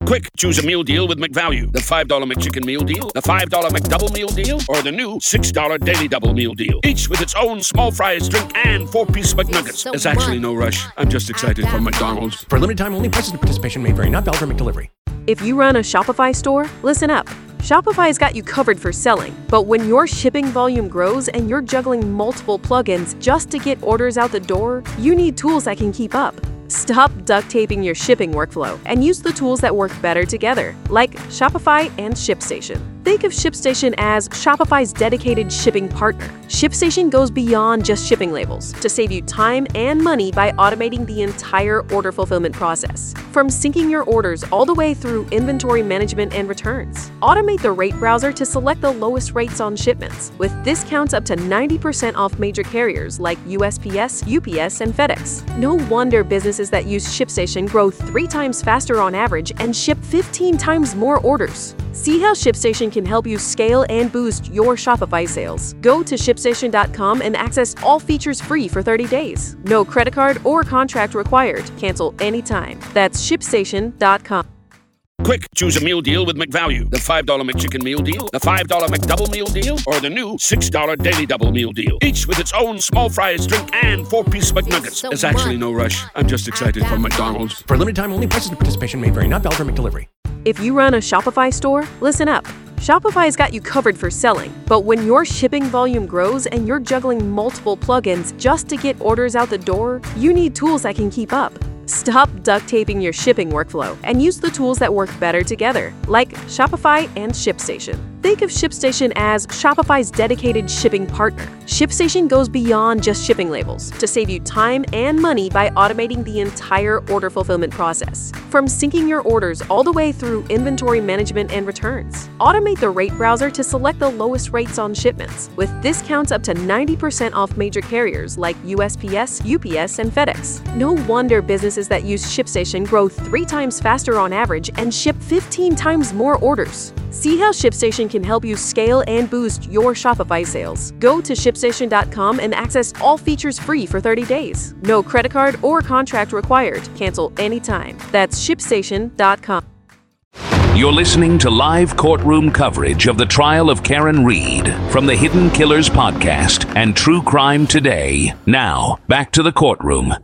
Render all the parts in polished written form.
Quick, choose a meal deal with McValue. The $5 McChicken meal deal, the $5 McDouble meal deal, or the new $6 Daily Double meal deal. Each with its own small fries, drink, and 4-piece McNuggets. There's actually no rush. I'm just excited for McDonald's. For limited time only, prices and participation may vary. Not valid for McDelivery. If you run a Shopify store, listen up. Shopify's got you covered for selling. But when your shipping volume grows and you're juggling multiple plugins just to get orders out the door, you need tools that can keep up. Stop duct taping your shipping workflow and use the tools that work better together, like Shopify and ShipStation. Think of ShipStation as Shopify's dedicated shipping partner. ShipStation goes beyond just shipping labels to save you time and money by automating the entire order fulfillment process, from syncing your orders all the way through inventory management and returns. Automate the rate browser to select the lowest rates on shipments, with discounts up to 90% off major carriers like USPS, UPS, and FedEx. No wonder businesses that use ShipStation grow 3 times faster on average and ship 15 times more orders. See how ShipStation can help you scale and boost your Shopify sales. Go to ShipStation.com and access all features free for 30 days. No credit card or contract required. Cancel anytime. That's ShipStation.com. Quick, choose a meal deal with McValue. The $5 McChicken meal deal, the $5 McDouble meal deal, or the new $6 Daily Double meal deal. Each with its own small fries, drink, and 4-piece McNuggets. There's actually no rush. I'm just excited for McDonald's. For limited time only, prices and participation may vary. Not valid for McDelivery. If you run a Shopify store, listen up. Shopify's got you covered for selling. But when your shipping volume grows and you're juggling multiple plugins just to get orders out the door, you need tools that can keep up. Stop duct taping your shipping workflow and use the tools that work better together, like Shopify and ShipStation. Think of ShipStation as Shopify's dedicated shipping partner. ShipStation goes beyond just shipping labels to save you time and money by automating the entire order fulfillment process, from syncing your orders all the way through inventory management and returns. Automate the rate browser to select the lowest rates on shipments, with discounts up to 90% off major carriers like USPS, UPS, and FedEx. No wonder businesses that use ShipStation grow 3 times faster on average and ship 15 times more orders. See how ShipStation can help you scale and boost your Shopify sales. Go to ShipStation.com and access all features free for 30 days. No credit card or contract required. Cancel anytime. That's ShipStation.com. You're listening to live courtroom coverage of the trial of Karen Read from the Hidden Killers podcast and True Crime Today. Now, back to the courtroom.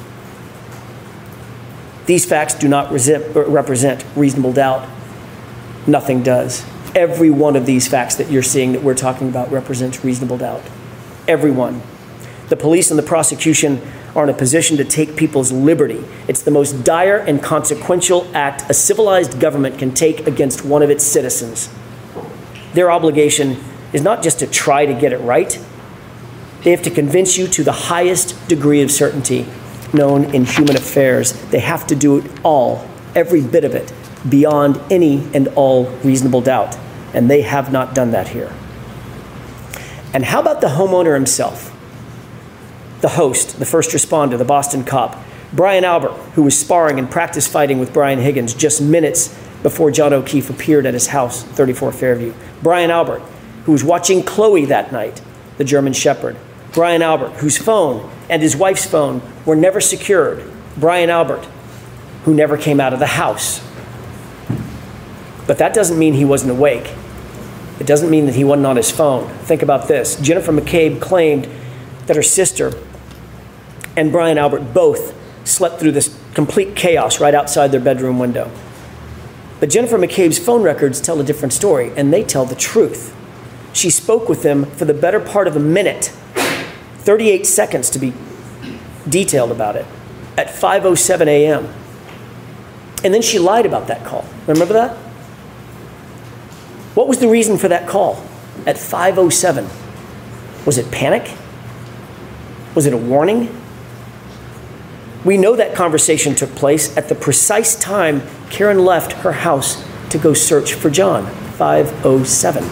These facts do not represent reasonable doubt. Nothing does. Every one of these facts that you're seeing that we're talking about represents reasonable doubt. Every one. The police and the prosecution are in a position to take people's liberty. It's the most dire and consequential act a civilized government can take against one of its citizens. Their obligation is not just to try to get it right. They have to convince you to the highest degree of certainty known in human affairs. They have to do it all, every bit of it, beyond any and all reasonable doubt. And they have not done that here. And how about the homeowner himself? The host, the first responder, the Boston cop, Brian Albert, who was sparring and practice fighting with Brian Higgins just minutes before John O'Keefe appeared at his house, 34 Fairview. Brian Albert, who was watching Chloe that night, the German Shepherd. Brian Albert, whose phone and his wife's phone were never secured. Brian Albert, who never came out of the house. But that doesn't mean he wasn't awake. It doesn't mean that he wasn't on his phone. Think about this. Jennifer McCabe claimed that her sister and Brian Albert both slept through this complete chaos right outside their bedroom window. But Jennifer McCabe's phone records tell a different story, and they tell the truth. She spoke with them for the better part of a minute, 38 seconds to be detailed about it, at 5:07 a.m. And then she lied about that call. Remember that? What was the reason for that call at 5:07? Was it panic? Was it a warning? We know that conversation took place at the precise time Karen left her house to go search for John, 5:07.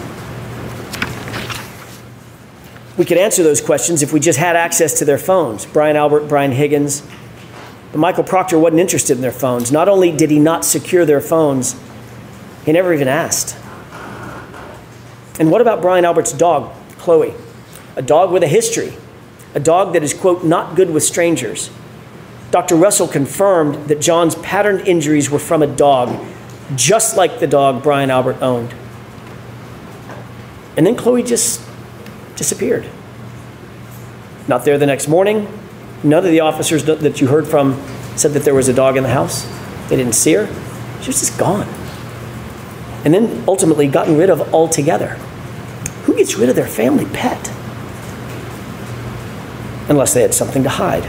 We could answer those questions if we just had access to their phones. Brian Albert, Brian Higgins. But Michael Proctor wasn't interested in their phones. Not only did he not secure their phones, he never even asked. And what about Brian Albert's dog, Chloe? A dog with a history. A dog that is, quote, not good with strangers. Dr. Russell confirmed that John's patterned injuries were from a dog. just like the dog Brian Albert owned. And then Chloe just disappeared. Not there the next morning. None of the officers that you heard from said that there was a dog in the house. They didn't see her. She was just gone. And then ultimately gotten rid of altogether. Who gets rid of their family pet? Unless they had something to hide.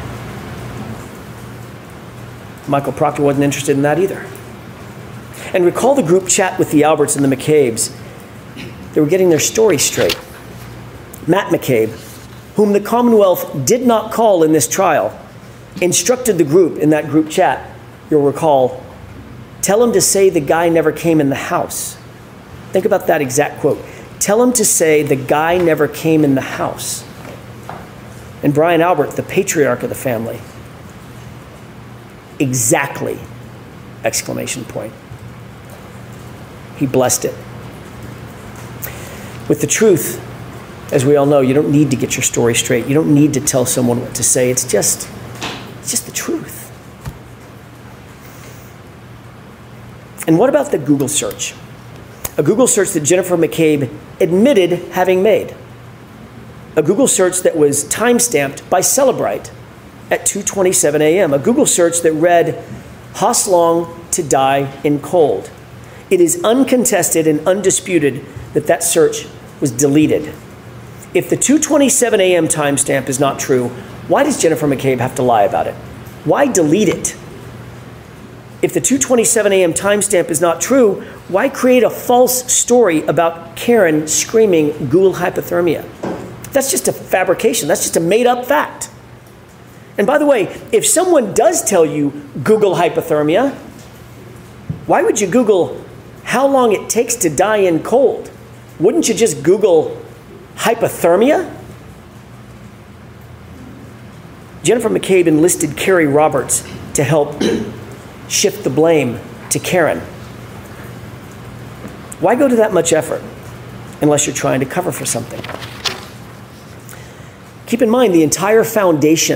Michael Proctor wasn't interested in that either. And recall the group chat with the Alberts and the McCabe's. They were getting their story straight. Matt McCabe, whom the Commonwealth did not call in this trial, instructed the group in that group chat, you'll recall, tell him to say the guy never came in the house. Think about that exact quote. Tell him to say the guy never came in the house. And Brian Albert, the patriarch of the family, exactly, exclamation point. He blessed it. With the truth, as we all know, you don't need to get your story straight. You don't need to tell someone what to say. It's just the truth. And what about the Google search? A Google search that Jennifer McCabe admitted having made. A Google search that was time-stamped by Celebrite at 2:27 a.m. A Google search that read, Haas Long to die in cold. It is uncontested and undisputed that that search was deleted. If the 2:27 a.m. timestamp is not true, why does Jennifer McCabe have to lie about it? Why delete it? If the 2:27 a.m. timestamp is not true, why create a false story about Karen screaming Google hypothermia? That's just a fabrication. That's just a made-up fact. And by the way, if someone does tell you Google hypothermia, why would you Google how long it takes to die in cold? Wouldn't you just Google hypothermia? Jennifer McCabe enlisted Carrie Roberts to help shift the blame to Karen. Why go to that much effort unless you're trying to cover for something? Keep in mind the entire foundation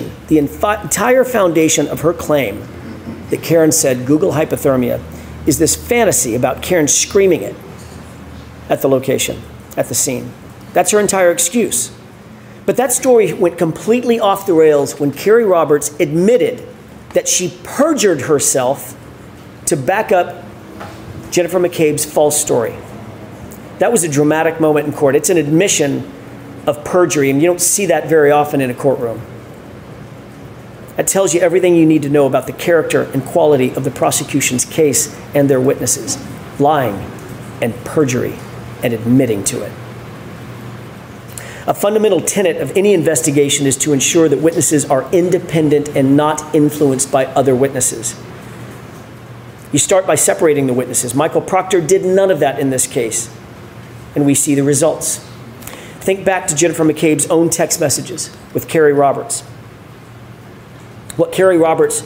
of her claim that Karen said Google hypothermia is this fantasy about Karen screaming it at the location, at the scene. That's her entire excuse. But that story went completely off the rails when Carrie Roberts admitted that she perjured herself to back up Jennifer McCabe's false story. That was a dramatic moment in court. It's an admission of perjury, and you don't see that very often in a courtroom. That tells you everything you need to know about the character and quality of the prosecution's case and their witnesses. Lying and perjury and admitting to it. A fundamental tenet of any investigation is to ensure that witnesses are independent and not influenced by other witnesses. You start by separating the witnesses. Michael Proctor did none of that in this case, and we see the results. Think back to Jennifer McCabe's own text messages with Carrie Roberts. About Carrie Roberts,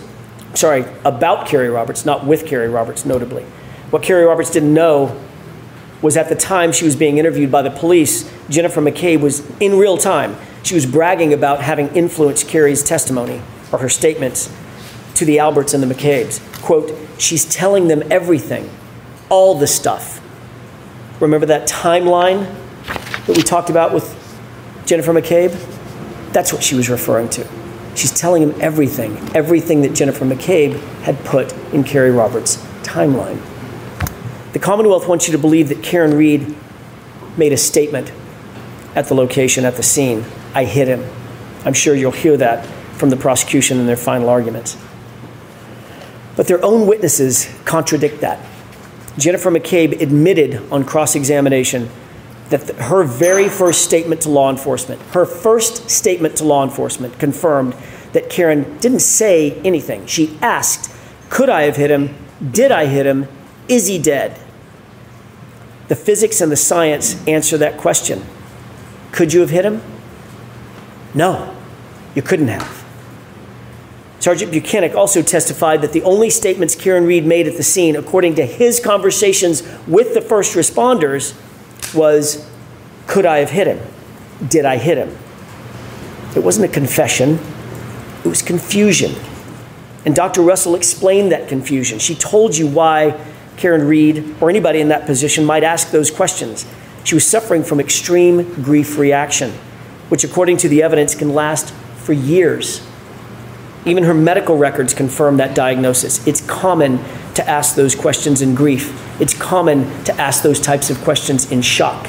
not with Carrie Roberts, notably. What Carrie Roberts didn't know was at the time she was being interviewed by the police, Jennifer McCabe was in real time. She was bragging about having influenced Carrie's testimony or her statements to the Alberts and the McCabes. Quote, she's telling them everything, all the stuff. Remember that timeline that we talked about with Jennifer McCabe? That's what she was referring to. She's telling him everything that Jennifer McCabe had put in Carrie Roberts' timeline. The Commonwealth wants you to believe that Karen Reed made a statement at the location, at the scene. I hit him. I'm sure you'll hear that from the prosecution in their final arguments. But their own witnesses contradict that. Jennifer McCabe admitted on cross-examination that her very first statement to law enforcement, confirmed that Karen didn't say anything. She asked, could I have hit him? Did I hit him? Is he dead? The physics and the science answer that question. Could you have hit him? No, you couldn't have. Sergeant Buchanan also testified that the only statements Karen Reed made at the scene, according to his conversations with the first responders, was, could I have hit him? Did I hit him? It wasn't a confession. It was confusion. And Dr. Russell explained that confusion. She told you why Karen Reed, or anybody in that position might ask those questions. She was suffering from extreme grief reaction, which according to the evidence can last for years. Even her medical records confirm that diagnosis. It's common to ask those questions in grief. It's common to ask those types of questions in shock.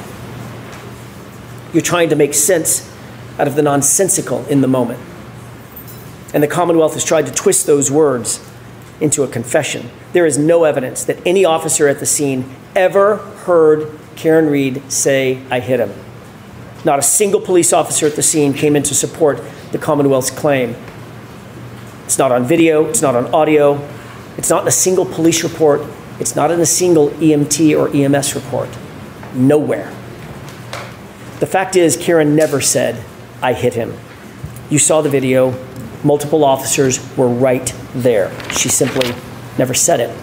You're trying to make sense out of the nonsensical in the moment. And the Commonwealth has tried to twist those words into a confession. There is no evidence that any officer at the scene ever heard Karen Reed say, "I hit him." Not a single police officer at the scene came in to support the Commonwealth's claim. It's not on video, it's not on audio, it's not in a single police report, it's not in a single EMT or EMS report. Nowhere. The fact is, Karen never said, "I hit him." You saw the video. Multiple officers were right there. She simply never said it.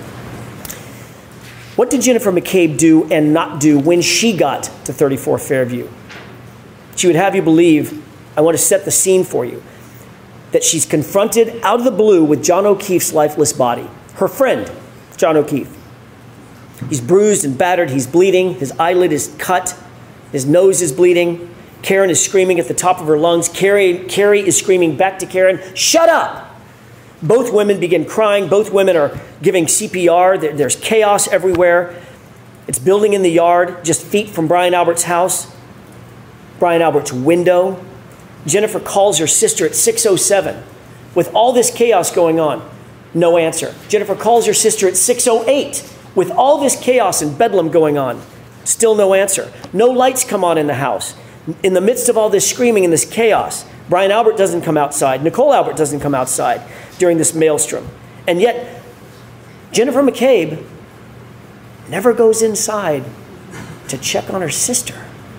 What did Jennifer McCabe do and not do when she got to 34 Fairview? She would have you believe, I want to set the scene for you, that she's confronted out of the blue with John O'Keefe's lifeless body. Her friend, John O'Keefe. He's bruised and battered. He's bleeding. His eyelid is cut. His nose is bleeding. Karen is screaming at the top of her lungs. Carrie is screaming back to Karen, "Shut up!" Both women begin crying. Both women are giving CPR. There's chaos everywhere. It's building in the yard, just feet from Brian Albert's house, Brian Albert's window. Jennifer calls her sister at 6:07 with all this chaos going on. No answer. Jennifer calls her sister at 6:08 with all this chaos and bedlam going on. Still no answer. No lights come on in the house. In the midst of all this screaming and this chaos, Brian Albert doesn't come outside. Nicole Albert doesn't come outside during this maelstrom. And yet, Jennifer McCabe never goes inside to check on her sister.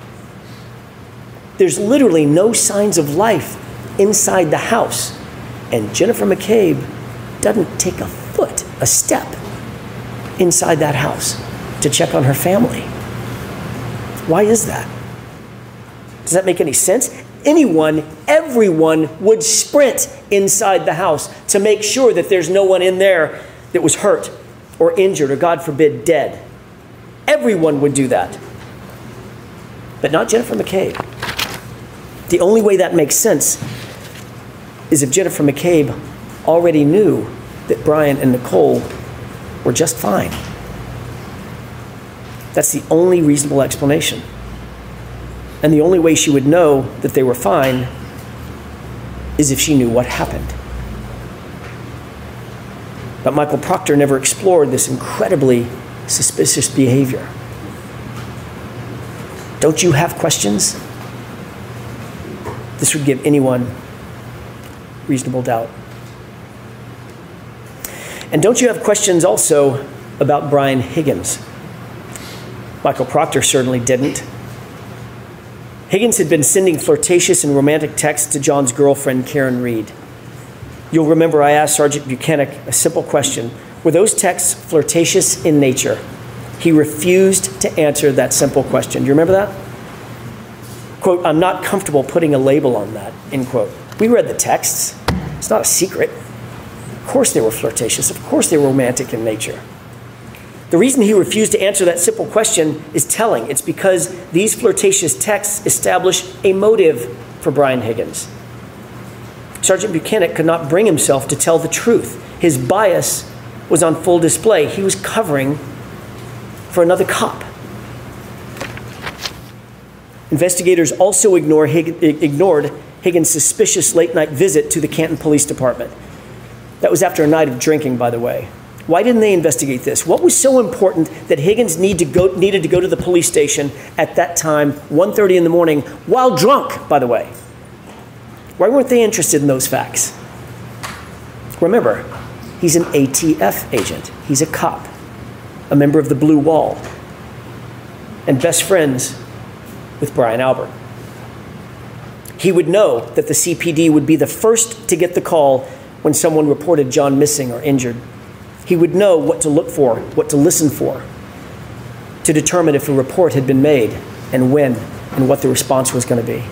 There's literally no signs of life inside the house. And Jennifer McCabe doesn't take a step inside that house to check on her family. Why is that? Does that make any sense? Everyone would sprint inside the house to make sure that there's no one in there that was hurt or injured or, God forbid, dead. Everyone would do that. But not Jennifer McCabe. The only way that makes sense is if Jennifer McCabe already knew that Brian and Nicole were just fine. That's the only reasonable explanation. And the only way she would know that they were fine is if she knew what happened. But Michael Proctor never explored this incredibly suspicious behavior. Don't you have questions? This would give anyone reasonable doubt. And don't you have questions also about Brian Higgins? Michael Proctor certainly didn't. Higgins had been sending flirtatious and romantic texts to John's girlfriend, Karen Reed. You'll remember I asked Sergeant Buchanan a simple question. Were those texts flirtatious in nature? He refused to answer that simple question. Do you remember that? Quote, "I'm not comfortable putting a label on that," end quote. We read the texts. It's not a secret. Of course they were flirtatious. Of course they were romantic in nature. The reason he refused to answer that simple question is telling. It's because these flirtatious texts establish a motive for Brian Higgins. Sergeant Buchanan could not bring himself to tell the truth. His bias was on full display. He was covering for another cop. Investigators also ignored Higgins' suspicious late-night visit to the Canton Police Department. That was after a night of drinking, by the way. Why didn't they investigate this? What was so important that Higgins needed to go to the police station at that time, 1:30 in the morning, while drunk, by the way? Why weren't they interested in those facts? Remember, he's an ATF agent. He's a cop, a member of the Blue Wall, and best friends with Brian Albert. He would know that the CPD would be the first to get the call when someone reported John missing or injured. He would know what to look for, what to listen for, to determine if a report had been made and when and what the response was going to be.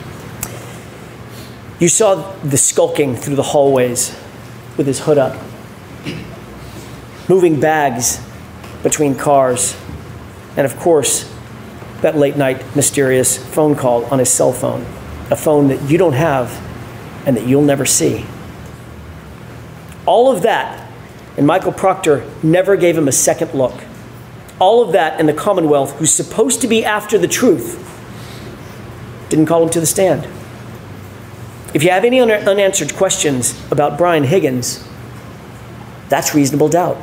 You saw the skulking through the hallways with his hood up, moving bags between cars, and of course, that late night mysterious phone call on his cell phone, a phone that you don't have and that you'll never see. All of that, and Michael Proctor never gave him a second look. All of that, and the Commonwealth, who's supposed to be after the truth, didn't call him to the stand. If you have any unanswered questions about Brian Higgins, that's reasonable doubt.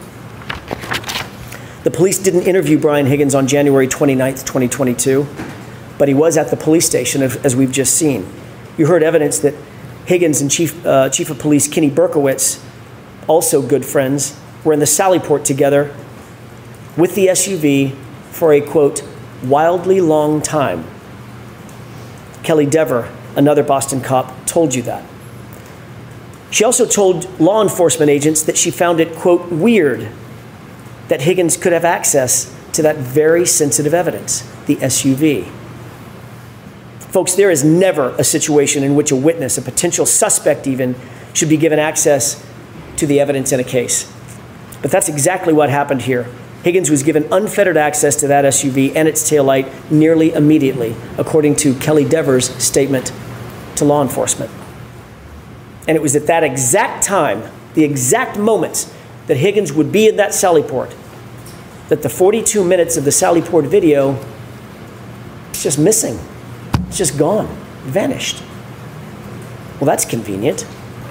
The police didn't interview Brian Higgins on January 29th, 2022, but he was at the police station, as we've just seen. You heard evidence that Higgins and Chief of Police Kenny Berkowitz, also good friends, were in the Sallyport together with the SUV for a, quote, wildly long time. Kelly Dever, another Boston cop, told you that. She also told law enforcement agents that she found it, quote, weird that Higgins could have access to that very sensitive evidence, the SUV. Folks, there is never a situation in which a witness, a potential suspect even, should be given access to the evidence in a case. But that's exactly what happened here. Higgins was given unfettered access to that SUV and its taillight nearly immediately, according to Kelly Dever's statement to law enforcement. And it was at that exact time, the exact moments that Higgins would be in that Sallyport, that the 42 minutes of the Sallyport video is just missing. It's just gone, vanished. Well, that's convenient.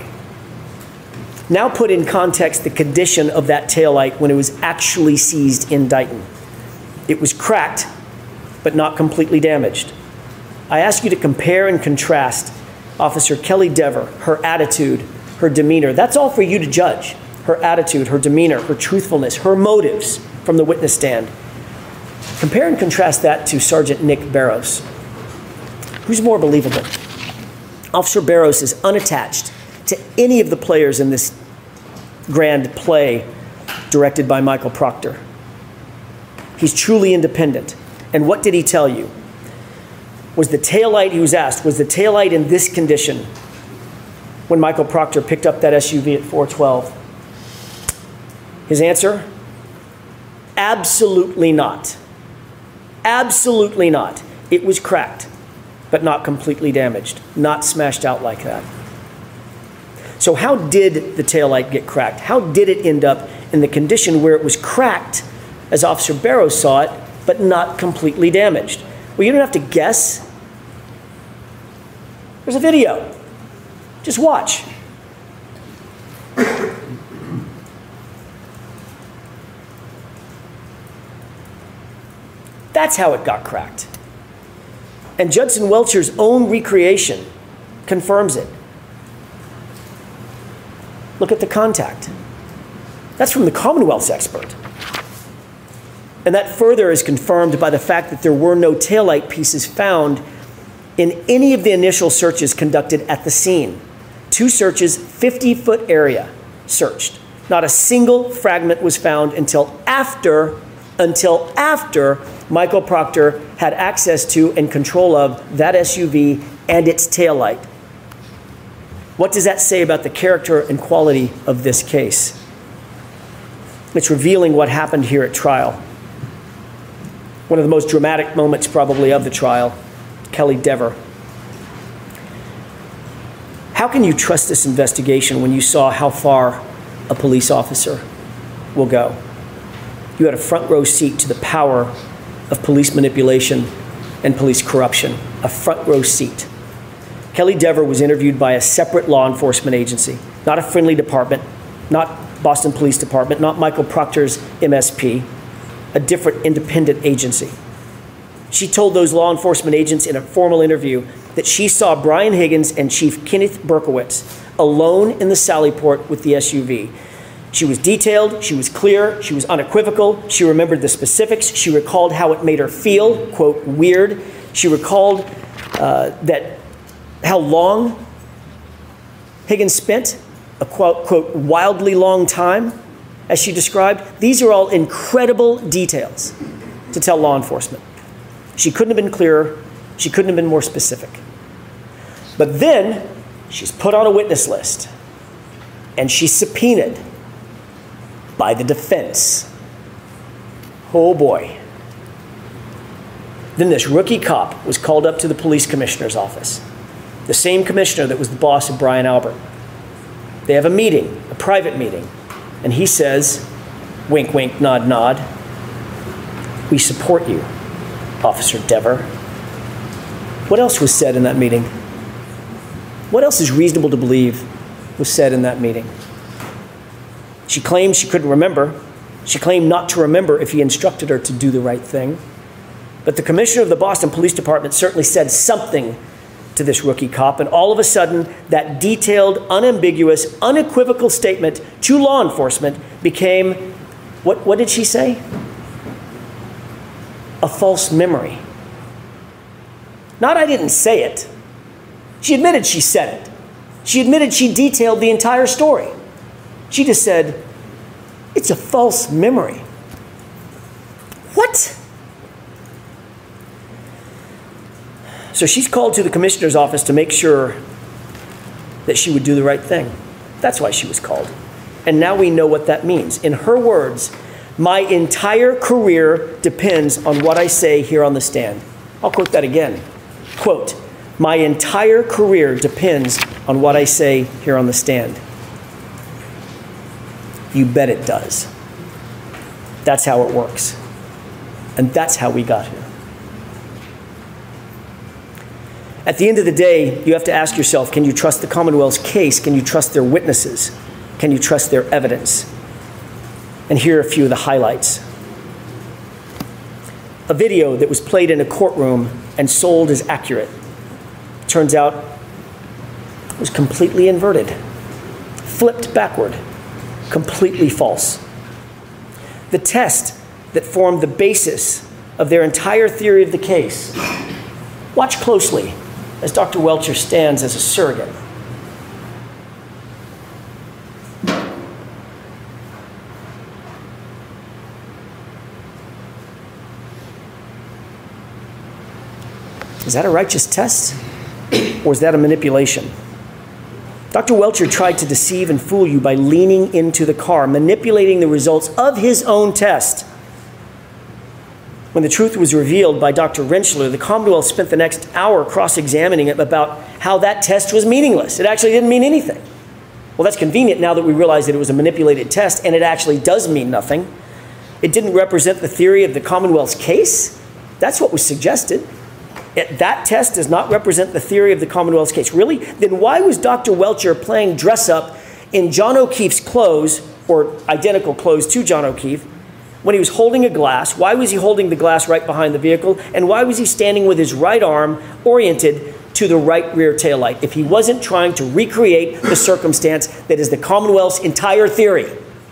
Now put in context the condition of that taillight when it was actually seized in Dighton. It was cracked, but not completely damaged. I ask you to compare and contrast Officer Kelly Dever, her attitude, her demeanor. That's all for you to judge. Her attitude, her demeanor, her truthfulness, her motives from the witness stand. Compare and contrast that to Sergeant Nick Barrows. Who's more believable? Officer Barrows is unattached to any of the players in this grand play directed by Michael Proctor. He's truly independent. And what did he tell you? Was the taillight, he was asked, was the taillight in this condition when Michael Proctor picked up that SUV at 412? His answer? Absolutely not. Absolutely not. It was cracked, but not completely damaged, not smashed out like that. So how did the taillight get cracked? How did it end up in the condition where it was cracked, as Officer Barrows saw it, but not completely damaged? Well, you don't have to guess. There's a video. Just watch. That's how it got cracked. And Judson Welcher's own recreation confirms it. Look at the contact. That's from the Commonwealth's expert. And that further is confirmed by the fact that there were no taillight pieces found in any of the initial searches conducted at the scene. 2 searches, 50-foot area searched. Not a single fragment was found until after Michael Proctor had access to and control of that SUV and its taillight. What does that say about the character and quality of this case? It's revealing what happened here at trial. One of the most dramatic moments probably of the trial, Kelly Dever. How can you trust this investigation when you saw how far a police officer will go? You had a front row seat to the power of police manipulation and police corruption, a front row seat. Kelly Dever was interviewed by a separate law enforcement agency, not a friendly department, not Boston Police Department, not Michael Proctor's MSP, a different independent agency. She told those law enforcement agents in a formal interview that she saw Brian Higgins and Chief Kenneth Berkowitz alone in the Sallyport with the SUV. She was detailed, she was clear, she was unequivocal, she remembered the specifics, she recalled how it made her feel, quote, weird. She recalled how long Higgins spent, a quote, wildly long time, as she described. These are all incredible details to tell law enforcement. She couldn't have been clearer, she couldn't have been more specific. But then she's put on a witness list and she's subpoenaed by the defense. Oh boy. Then this rookie cop was called up to the police commissioner's office. The same commissioner that was the boss of Brian Albert. They have a meeting, a private meeting, and he says, wink, wink, nod, nod, "We support you, Officer Dever." What else was said in that meeting? What else is reasonable to believe was said in that meeting? She claimed she couldn't remember. She claimed not to remember if he instructed her to do the right thing. But the commissioner of the Boston Police Department certainly said something to this rookie cop, and all of a sudden, that detailed, unambiguous, unequivocal statement to law enforcement became, what did she say? A false memory. Not, "I didn't say it." She admitted she said it. She admitted she detailed the entire story. She just said, "It's a false memory." What? So she's called to the commissioner's office to make sure that she would do the right thing. That's why she was called. And now we know what that means. In her words, "My entire career depends on what I say here on the stand." I'll quote that again. Quote, "My entire career depends on what I say here on the stand." You bet it does. That's how it works. And that's how we got here. At the end of the day, you have to ask yourself, can you trust the Commonwealth's case? Can you trust their witnesses? Can you trust their evidence? And here are a few of the highlights. A video that was played in a courtroom and sold as accurate. Turns out it was completely inverted, flipped backward, completely false. The test that formed the basis of their entire theory of the case. Watch closely as Dr. Welcher stands as a surrogate. Is that a righteous test, or is that a manipulation? Dr. Welcher tried to deceive and fool you by leaning into the car, manipulating the results of his own test. When the truth was revealed by Dr. Rentschler, the Commonwealth spent the next hour cross-examining him about how that test was meaningless. It actually didn't mean anything. Well, that's convenient now that we realize that it was a manipulated test, and it actually does mean nothing. It didn't represent the theory of the Commonwealth's case. That's what was suggested. That test does not represent the theory of the Commonwealth's case. Really? Then why was Dr. Welcher playing dress-up in John O'Keefe's clothes, or identical clothes to John O'Keefe, when he was holding a glass? Why was he holding the glass right behind the vehicle? And why was he standing with his right arm oriented to the right rear taillight if he wasn't trying to recreate the circumstance that is the Commonwealth's entire theory?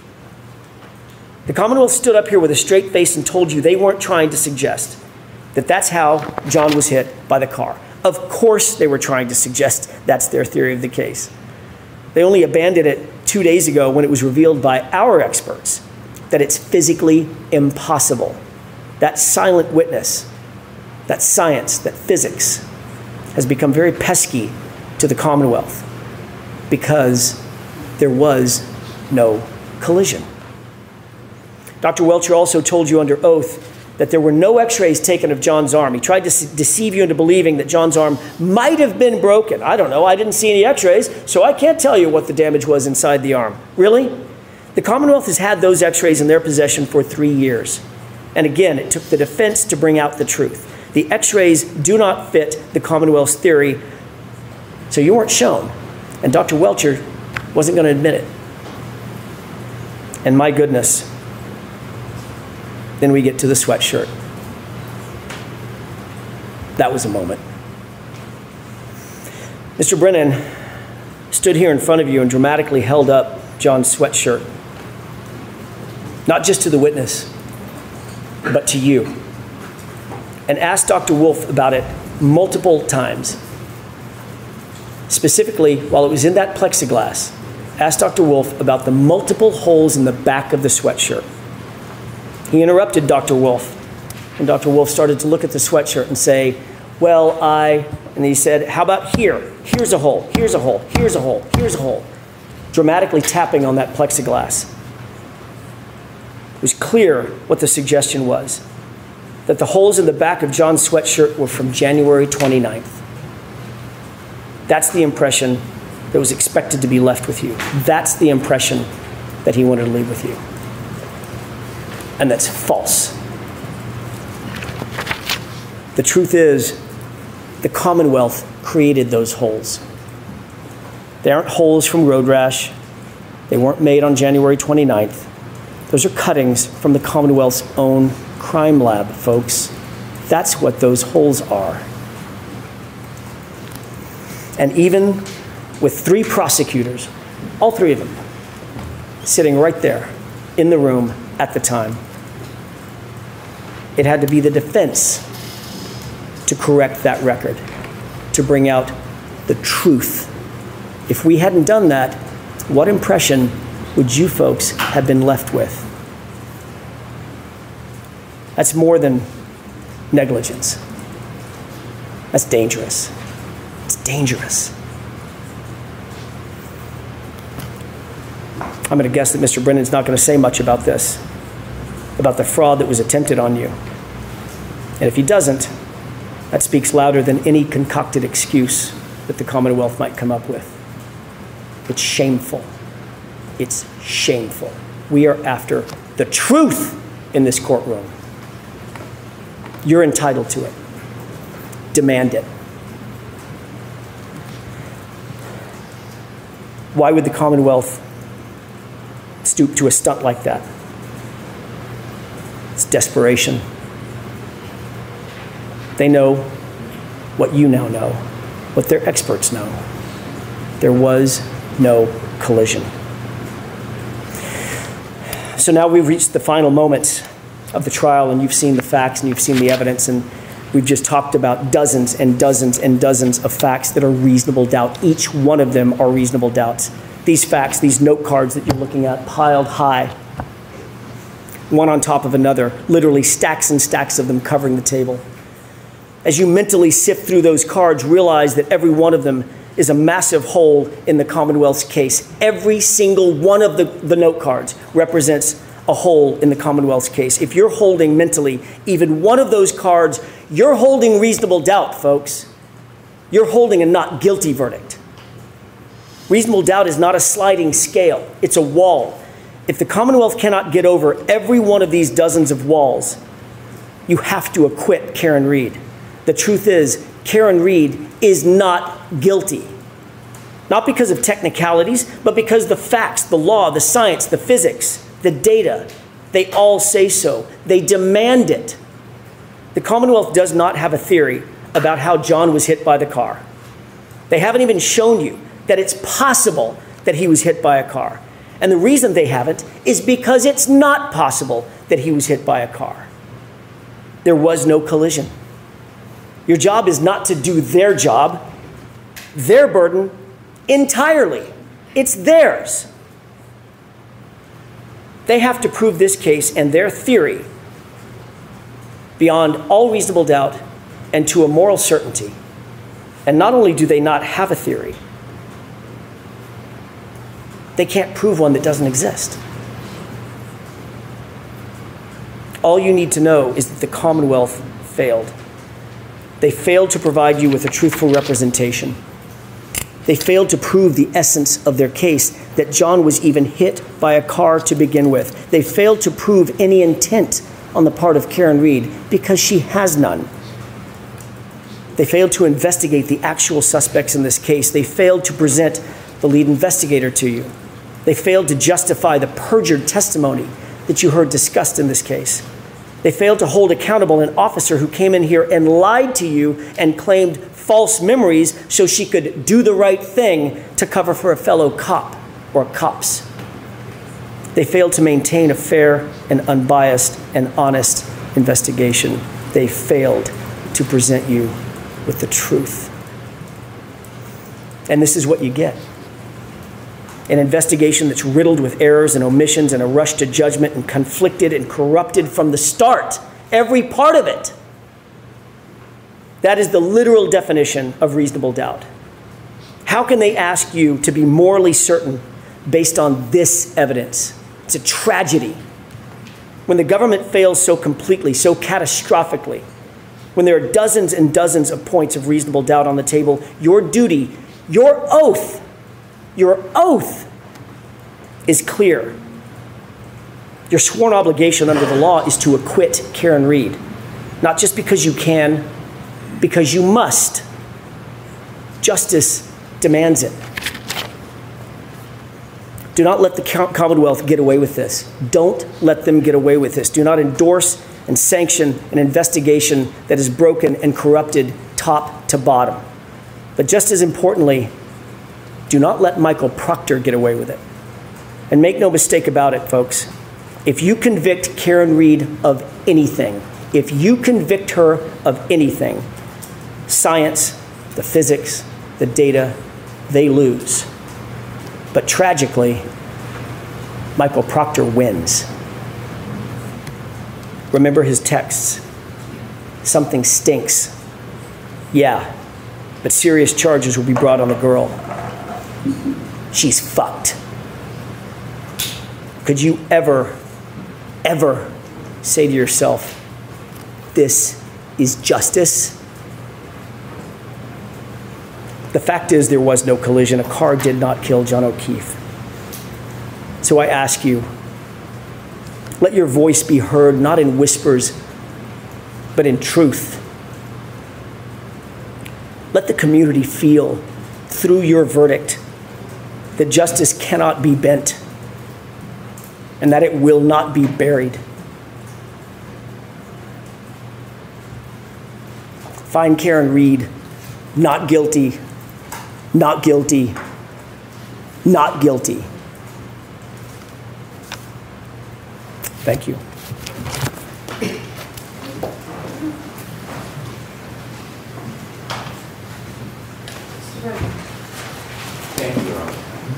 The Commonwealth stood up here with a straight face and told you they weren't trying to suggest that that's how John was hit by the car. Of course they were trying to suggest that's their theory of the case. They only abandoned it 2 days ago when it was revealed by our experts that it's physically impossible. That silent witness, that science, that physics has become very pesky to the Commonwealth because there was no collision. Dr. Welcher also told you under oath that there were no x-rays taken of John's arm. He tried to deceive you into believing that John's arm might have been broken. I don't know, I didn't see any x-rays, so I can't tell you what the damage was inside the arm. Really? The Commonwealth has had those x-rays in their possession for 3 years. And again, it took the defense to bring out the truth. The x-rays do not fit the Commonwealth's theory, so you weren't shown. And Dr. Welcher wasn't going to admit it. And my goodness, then we get to the sweatshirt. That was a moment. Mr. Brennan stood here in front of you and dramatically held up John's sweatshirt. Not just to the witness, but to you. And asked Dr. Wolf about it multiple times. Specifically, while it was in that plexiglass, asked Dr. Wolf about the multiple holes in the back of the sweatshirt. He interrupted Dr. Wolf, and Dr. Wolf started to look at the sweatshirt and say, well, and he said, how about here? Here's a hole, here's a hole, here's a hole, here's a hole. Dramatically tapping on that plexiglass. It was clear what the suggestion was, that the holes in the back of John's sweatshirt were from January 29th. That's the impression that was expected to be left with you. That's the impression that he wanted to leave with you. And that's false. The truth is, the Commonwealth created those holes. They aren't holes from road rash. They weren't made on January 29th. Those are cuttings from the Commonwealth's own crime lab, folks. That's what those holes are. And even with 3 prosecutors, all 3 of them, sitting right there in the room at the time, it had to be the defense to correct that record, to bring out the truth. If we hadn't done that, what impression would you folks have been left with? That's more than negligence. That's dangerous. It's dangerous. I'm going to guess that Mr. Brennan's not going to say much about this, about the fraud that was attempted on you. And if he doesn't, that speaks louder than any concocted excuse that the Commonwealth might come up with. It's shameful. It's shameful. We are after the truth in this courtroom. You're entitled to it. Demand it. Why would the Commonwealth stoop to a stunt like that? It's desperation. They know what you now know, what their experts know. There was no collision. So now we've reached the final moments of the trial, and you've seen the facts and you've seen the evidence, and we've just talked about dozens and dozens and dozens of facts that are reasonable doubt. Each one of them are reasonable doubts. These facts, these note cards that you're looking at, piled high, one on top of another, literally stacks and stacks of them covering the table. As you mentally sift through those cards, realize that every one of them is a massive hole in the Commonwealth's case. Every single one of the note cards represents a hole in the Commonwealth's case. If you're holding mentally even one of those cards, you're holding reasonable doubt, folks. You're holding a not guilty verdict. Reasonable doubt is not a sliding scale. It's a wall. If the Commonwealth cannot get over every one of these dozens of walls, you have to acquit Karen Read. The truth is, Karen Read is not guilty. Not because of technicalities, but because the facts, the law, the science, the physics, the data, they all say so. They demand it. The Commonwealth does not have a theory about how John was hit by the car. They haven't even shown you that it's possible that he was hit by a car. And the reason they haven't is because it's not possible that he was hit by a car. There was no collision. Your job is not to do their job, their burden entirely. It's theirs. They have to prove this case and their theory beyond all reasonable doubt and to a moral certainty. And not only do they not have a theory, they can't prove one that doesn't exist. All you need to know is that the Commonwealth failed. They failed to provide you with a truthful representation. They failed to prove the essence of their case, that John was even hit by a car to begin with. They failed to prove any intent on the part of Karen Read because she has none. They failed to investigate the actual suspects in this case. They failed to present the lead investigator to you. They failed to justify the perjured testimony that you heard discussed in this case. They failed to hold accountable an officer who came in here and lied to you and claimed false memories so she could do the right thing to cover for a fellow cop or cops. They failed to maintain a fair and unbiased and honest investigation. They failed to present you with the truth. And this is what you get. An investigation that's riddled with errors and omissions and a rush to judgment and conflicted and corrupted from the start. Every part of it. That is the literal definition of reasonable doubt. How can they ask you to be morally certain based on this evidence? It's a tragedy. when the government fails so completely, so catastrophically, when there are dozens and dozens of points of reasonable doubt on the table, your duty, your oath is clear. Your sworn obligation under the law is to acquit Karen Read, not just because you can, because you must. Justice demands it. Do not let the Commonwealth get away with this. Don't let them get away with this. Do not endorse and sanction an investigation that is broken and corrupted top to bottom. But just as importantly, do not let Michael Proctor get away with it. And make no mistake about it, folks. If you convict Karen Read of anything, if you convict her of anything, science, the physics, the data, they lose. But tragically, Michael Proctor wins. Remember his texts. Something stinks. Yeah, but serious charges will be brought on the girl. She's fucked. Could you ever say to yourself, this is justice? The fact is there was no collision. A car did not kill John O'Keefe. So I ask you, let your voice be heard, not in whispers, but in truth. Let the community feel, through your verdict, that justice cannot be bent and that it will not be buried. Find Karen Read not guilty, not guilty, not guilty. Thank you. Thank you, Ron.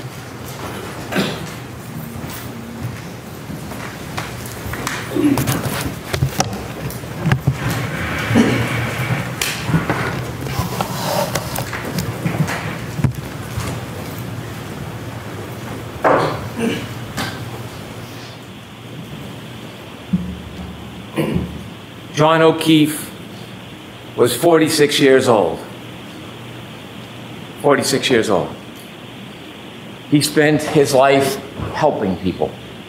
John O'Keefe was 46 years old. 46 years old. He spent his life helping people.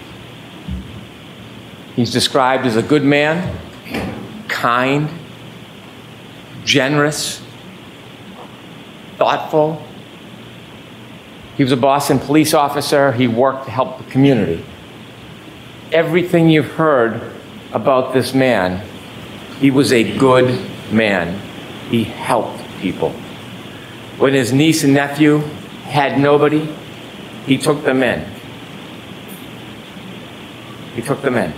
He's described as a good man, kind, generous, thoughtful. He was a Boston police officer. He worked to help the community. Everything you've heard about this man, he was a good man. He helped people. When his niece and nephew had nobody, he took them in. He took them in.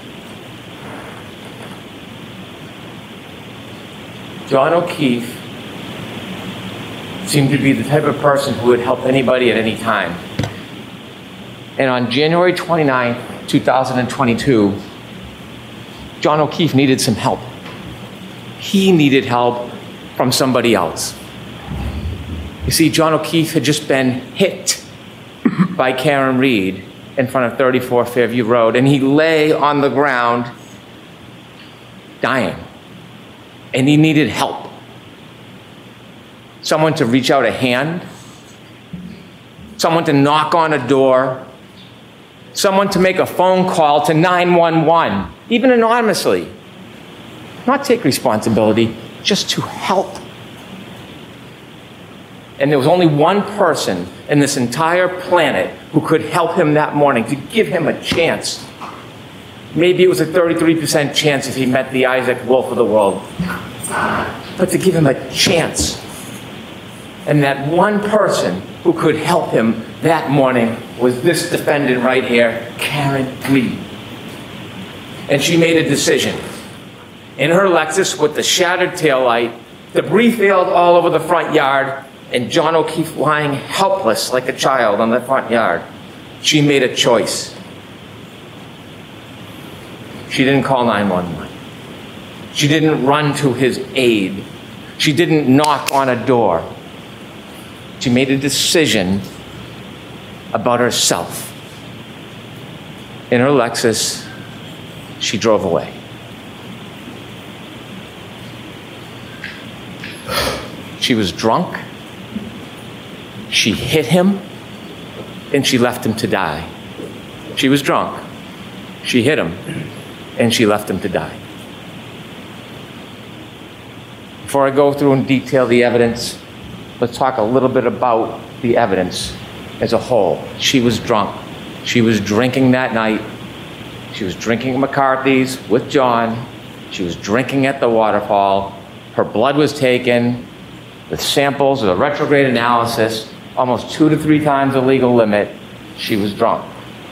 John O'Keefe seemed to be the type of person who would help anybody at any time. And on January 29th, 2022, John O'Keefe needed some help. He needed help from somebody else. You see, John O'Keefe had just been hit by Karen Read in front of 34 Fairview Road, and he lay on the ground dying. And he needed help. Someone to reach out a hand, someone to knock on a door, someone to make a phone call to 911, even anonymously. Not take responsibility, just to help. And there was only one person in this entire planet who could help him that morning, to give him a chance. Maybe it was a 33% chance if he met the Isaac Wolf of the world. But to give him a chance. And that one person who could help him that morning was this defendant right here, Karen Read. And she made a decision. In her Lexus with the shattered taillight, debris field all over the front yard, and John O'Keefe lying helpless like a child on the front yard, she made a choice. She didn't call 911. She didn't run to his aid. She didn't knock on a door. She made a decision about herself. In her Lexus, she drove away. She was drunk, she hit him, and she left him to die. She was drunk, she hit him, and she left him to die. Before I go through and detail the evidence, let's talk a little bit about the evidence as a whole. She was drunk. She was drinking that night. She was drinking at McCarthy's with John. She was drinking at the waterfall. Her blood was taken with samples of a retrograde analysis, almost 2 to 3 times the legal limit. She was drunk.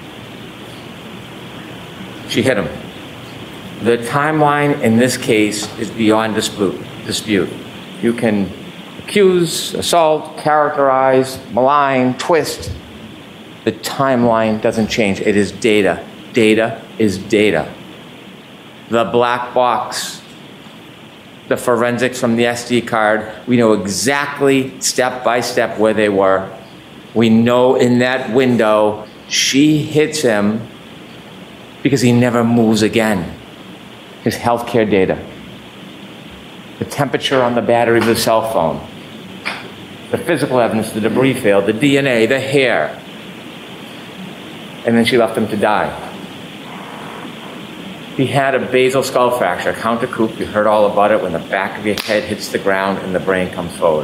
She hit him. The timeline in this case is beyond dispute. You can accuse, assault, characterize, malign, twist. The timeline doesn't change. It is data. Data is data. The black box, the forensics from the SD card, we know exactly step by step where they were. We know in that window she hits him because he never moves again. His healthcare data, the temperature on the battery of the cell phone, the physical evidence, the debris field, the DNA, the hair. And then she left him to die. He had a basal skull fracture, countercoup. You heard all about it when the back of your head hits the ground and the brain comes forward.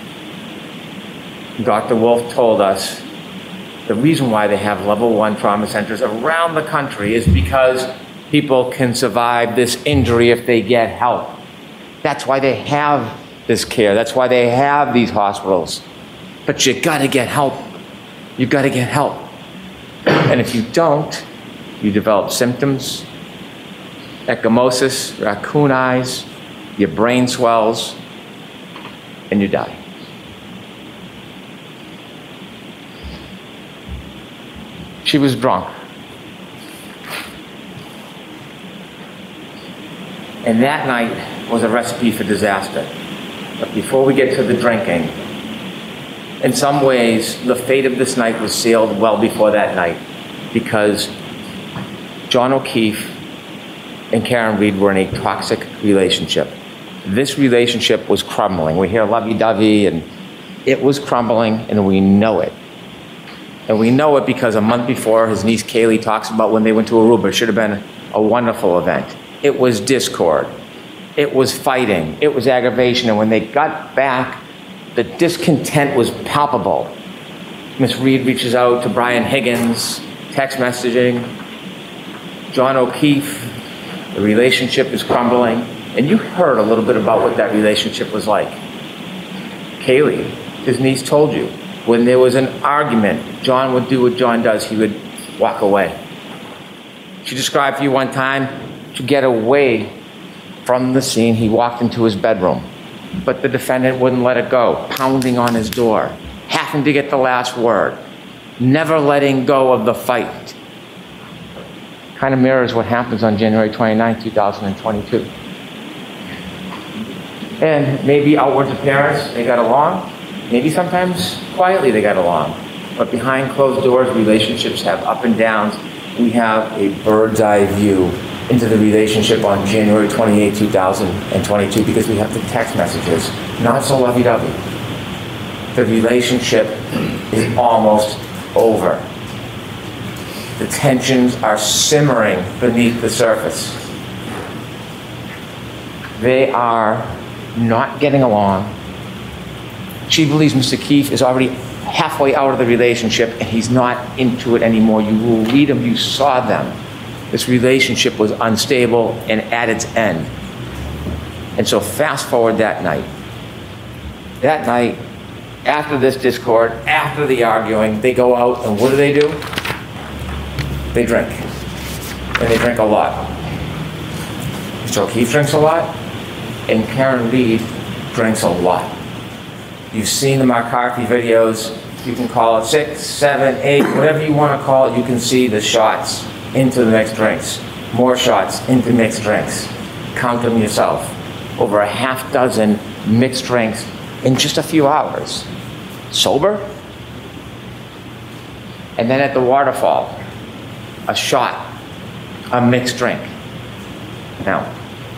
Dr. Wolf told us the reason why they have level 1 trauma centers around the country is because people can survive this injury if they get help. That's why they have this care. That's why they have these hospitals. But you gotta get help. You gotta get help. And if you don't, you develop symptoms, ecchymosis, raccoon eyes, your brain swells, and you die. She was drunk. And that night was a recipe for disaster. But before we get to the drinking, in some ways, the fate of this night was sealed well before that night, because John O'Keefe and Karen Reed were in a toxic relationship. This relationship was crumbling. We hear lovey-dovey, and it was crumbling, and we know it. And we know it because a month before, his niece Kaylee talks about when they went to Aruba. It should have been a wonderful event. It was discord. It was fighting. It was aggravation. And when they got back, the discontent was palpable. Miss Reed reaches out to Brian Higgins, text messaging. John O'Keefe, the relationship is crumbling. And you heard a little bit about what that relationship was like. Kaylee, his niece, told you, when there was an argument, John would do what John does. He would walk away. She described for you one time, to get away from the scene, he walked into his bedroom. But the defendant wouldn't let it go, pounding on his door, having to get the last word, never letting go of the fight. Kind of mirrors what happens on January 29, 2022. And maybe outward appearance, they got along. Maybe sometimes quietly they got along. But behind closed doors, relationships have up and downs. We have a bird's eye view into the relationship on January 28, 2022, because we have the text messages, not so lovey-dovey. The relationship is almost over. The tensions are simmering beneath the surface. They are not getting along. She believes Mr. Keefe is already halfway out of the relationship and he's not into it anymore. You will read them, you saw them. This relationship was unstable and at its end. And so fast forward that night. That night, after this discord, after the arguing, they go out and what do? They drink. And they drink a lot. Mr. O'Keefe drinks a lot, and Karen Reed drinks a lot. You've seen the McCarthy videos. You can call it 6, 7, 8, whatever you want to call it. You can see the shots into the mixed drinks. More shots into mixed drinks. Count them yourself. Over a half dozen mixed drinks in just a few hours. Sober? And then at the waterfall, a shot, a mixed drink. Now,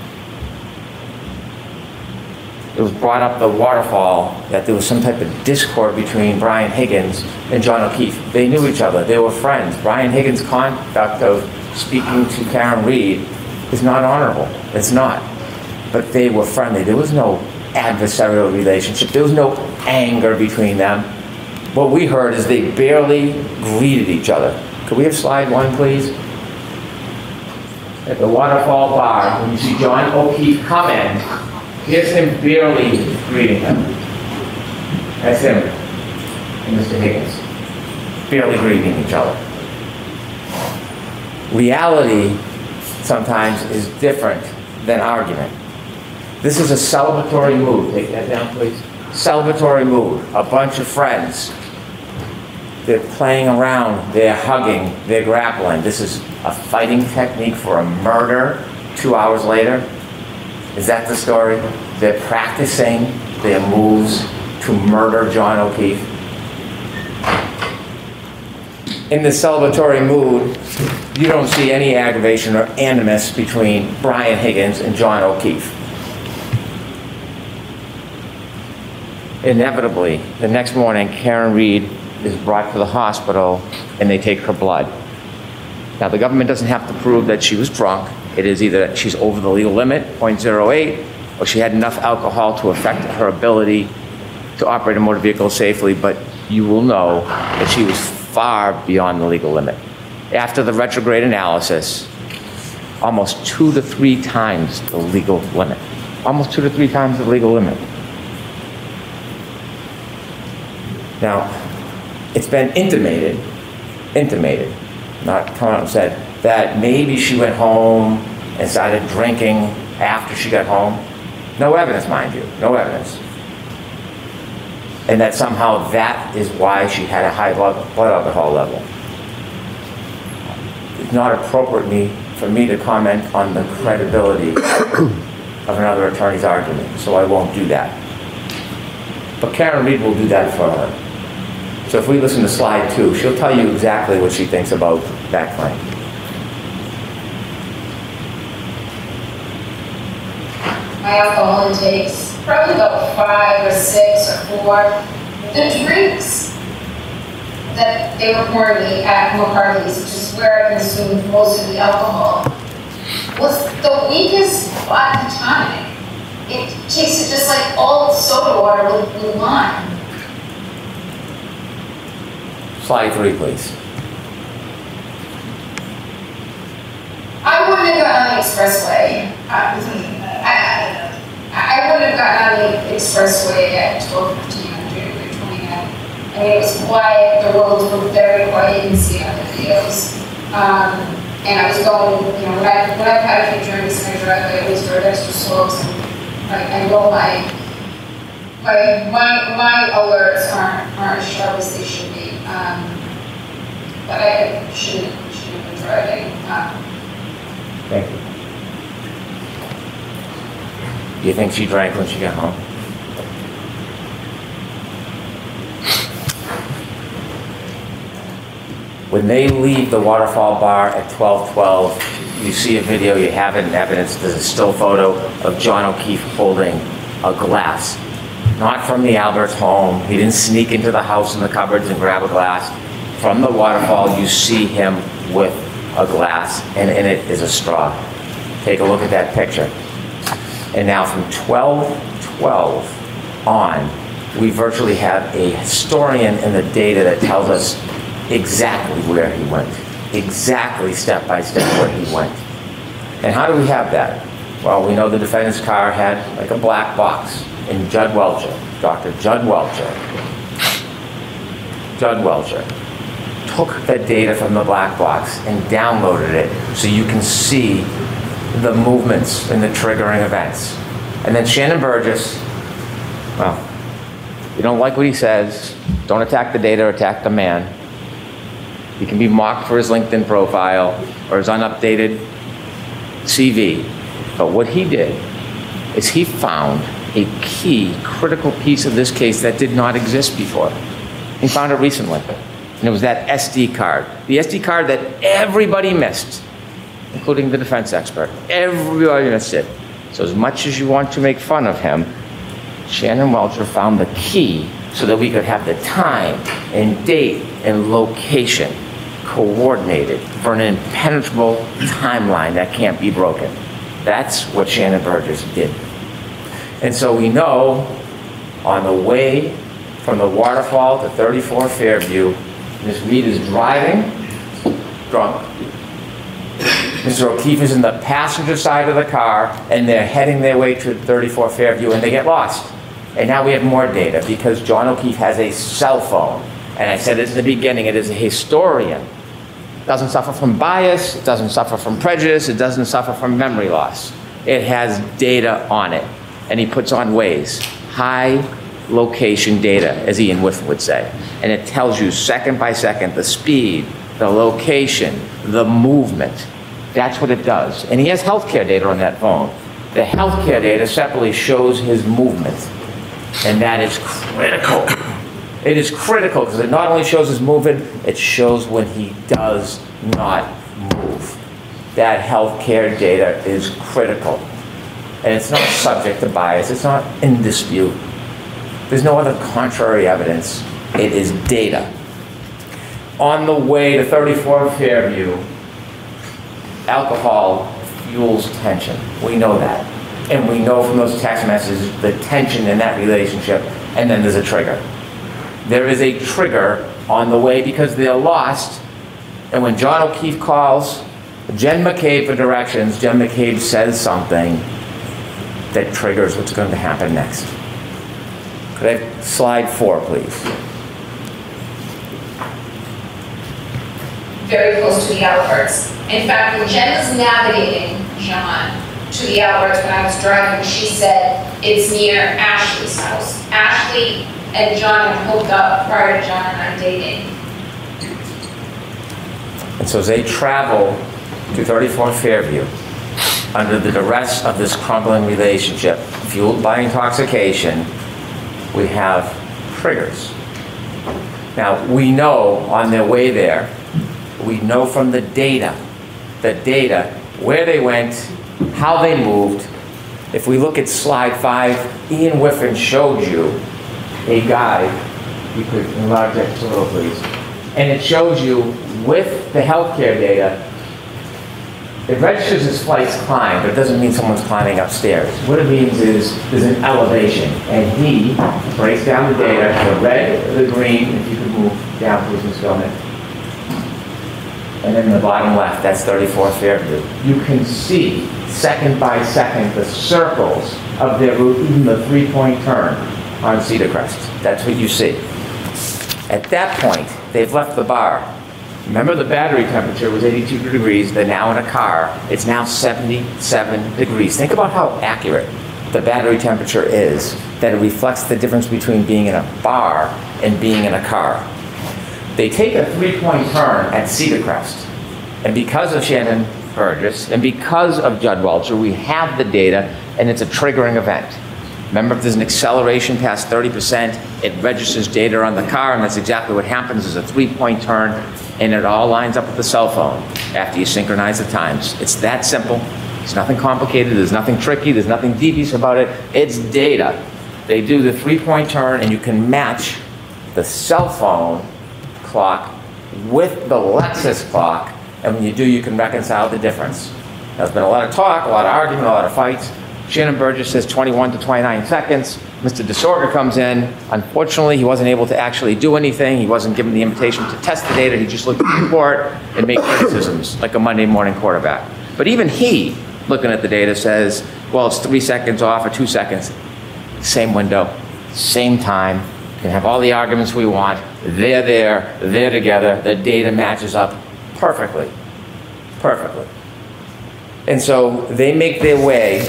it was brought up the waterfall that there was some type of discord between Brian Higgins and John O'Keefe. They knew each other. They were friends. Brian Higgins' conduct of speaking to Karen Reed is not honorable. It's not. But they were friendly. There was no adversarial relationship. There was no anger between them. What we heard is they barely greeted each other. Could we have slide 1, please? At the Waterfall Bar, when you see John O'Keefe come in, here's him barely greeting him. That's him and Mr. Higgins. Barely greeting each other. Reality sometimes is different than argument. This is a celebratory mood. Take that down, please. Celebratory mood. A bunch of friends. They're playing around, they're hugging, they're grappling. This is a fighting technique for a murder 2 hours later. Is that the story? They're practicing their moves to murder John O'Keefe. In this celebratory mood, you don't see any aggravation or animus between Brian Higgins and John O'Keefe. Inevitably, the next morning, Karen Reed is brought to the hospital and they take her blood. Now, the government doesn't have to prove that she was drunk. It is either that she's over the legal limit, 0.08, or she had enough alcohol to affect her ability to operate a motor vehicle safely, but you will know that she was far beyond the legal limit. After the retrograde analysis, almost 2 to 3 times the legal limit. Almost 2 to 3 times the legal limit. Now, it's been intimated, not come out and said, that maybe she went home and started drinking after she got home. No evidence, mind you, no evidence. And that somehow that is why she had a high blood alcohol level. It's not appropriate for me to comment on the credibility of another attorney's argument, so I won't do that. But Karen Reed will do that for her. So if we listen to slide 2, she'll tell you exactly what she thinks about that claim. My alcohol intake's probably about 5 or 6 or 4. The drinks that they were pouring me at McCarthy's, which is where I consumed most of the alcohol, was the weakest vodka tonic. It tasted just like old soda water with lime. Slide 3, please. I wouldn't have gotten on the expressway. I wouldn't have gotten on the expressway at 12:15 on January 29th. I mean, it was quiet. The roads were very quiet. You can see it on the videos. And I was going, when I've had a few drinks in my driveway, I always rode extra slow. So I know my alerts aren't as sharp as they should be. But I shouldn't have been driving. Thank you. Do you think she drank when she got home? When they leave the Waterfall Bar at 12:12, you see a video, you have it in evidence, there's a still photo of John O'Keefe holding a glass. Not from the Alberts home. He didn't sneak into the house in the cupboards and grab a glass. From the waterfall, you see him with a glass, and in it is a straw. Take a look at that picture. And now from 12:12 on, we virtually have a historian in the data that tells us exactly where he went, exactly step by step where he went. And how do we have that? Well, we know the defendant's car had like a black box, and Judd Welcher, Dr. Judd Welcher, took the data from the black box and downloaded it so you can see the movements and the triggering events. And then Shannon Burgess, well, you don't like what he says, don't attack the data, attack the man. He can be mocked for his LinkedIn profile or his unupdated CV. But what he did is he found a key, critical piece of this case that did not exist before. He found it recently. And it was that SD card. The SD card that everybody missed. including the defense expert. Everybody missed it. So as much as you want to make fun of him, Shannon Welcher found the key so that we could have the time and date and location coordinated for an impenetrable timeline that can't be broken. That's what Shannon Burgess did. And so we know on the way from the waterfall to 34 Fairview, Ms. Reed is driving, drunk. Mr. O'Keefe is in the passenger side of the car, and they're heading their way to 34 Fairview, and they get lost. And now we have more data because John O'Keefe has a cell phone. And I said it at the beginning, it is a historian. It doesn't suffer from bias, it doesn't suffer from prejudice, it doesn't suffer from memory loss. It has data on it. And he puts on Waze, high location data, as Ian Whiffen would say. And it tells you second by second the speed, the location, the movement. That's what it does. And he has healthcare data on that phone. The healthcare data separately shows his movement. And that is critical. It is critical because it not only shows his movement, it shows when he does not move. That healthcare data is critical. And it's not subject to bias. It's not in dispute. There's no other contrary evidence. It is data. On the way to 34 Fairview, alcohol fuels tension. We know that. And we know from those text messages the tension in that relationship, and then there's a trigger. There is a trigger on the way because they're lost, and when John O'Keefe calls Jen McCabe for directions, Jen McCabe says something that triggers what's going to happen next. Could I have slide 4, please? Very close to the outlets. In fact, when Jen was navigating John to the outlets when I was driving, she said it's near Ashley's house. Ashley and John had hooked up prior to John and I dating. And so as they travel to 34 Fairview, under the duress of this crumbling relationship, fueled by intoxication, we have triggers. Now, we know on their way there, we know from the data, where they went, how they moved. If we look at slide 5, Ian Whiffen showed you a guide. You could enlarge that just a little, please. And it shows you with the healthcare data, it registers as flights climbed, but it doesn't mean someone's climbing upstairs. What it means is there's an elevation, and he breaks down the data, the red, the green, if you could move down, please, Ms. Gomez. And then the bottom left, that's 34 Fairview. You can see, second by second, the circles of their route, even the 3-point turn on Cedar Crest. That's what you see. At that point, they've left the bar. Remember, the battery temperature was 82 degrees. They're now in a car. It's now 77 degrees. Think about how accurate the battery temperature is, that it reflects the difference between being in a bar and being in a car. They take a 3-point turn at Cedar Crest. And because of Shannon Burgess and because of Judd Welcher, we have the data, and it's a triggering event. Remember, if there's an acceleration past 30%, it registers data on the car, and that's exactly what happens. There's a 3-point turn, and it all lines up with the cell phone after you synchronize the times. It's that simple. It's nothing complicated. There's nothing tricky. There's nothing devious about it. It's data. They do the 3-point turn, and you can match the cell phone clock with the Lexus clock, and when you do, you can reconcile the difference. There's been a lot of talk, a lot of argument, a lot of fights. Shannon Burgess says 21 to 29 seconds. Mr. DeSorga comes in. Unfortunately, he wasn't able to actually do anything. He wasn't given the invitation to test the data. He just looked at the report and made criticisms like a Monday morning quarterback. But even he, looking at the data, says, well, it's 3 seconds off or 2 seconds. Same window, same time. We can have all the arguments we want. They're there, they're together. The data matches up perfectly. Perfectly. And so they make their way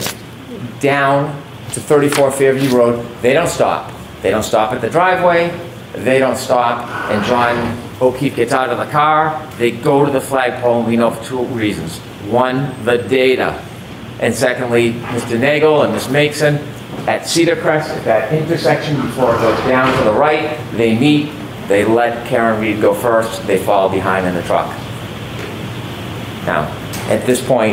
down to 34 Fairview Road. They don't stop. They don't stop at the driveway. They don't stop. And John O'Keefe gets out of the car. They go to the flagpole, and we know for 2 reasons. One, the data. And secondly, Mr. Nagel and Ms. Mason at Cedar Crest, at that intersection before it goes down to the right, they meet. They let Karen Reed go first. They fall behind in the truck. Now, At this point,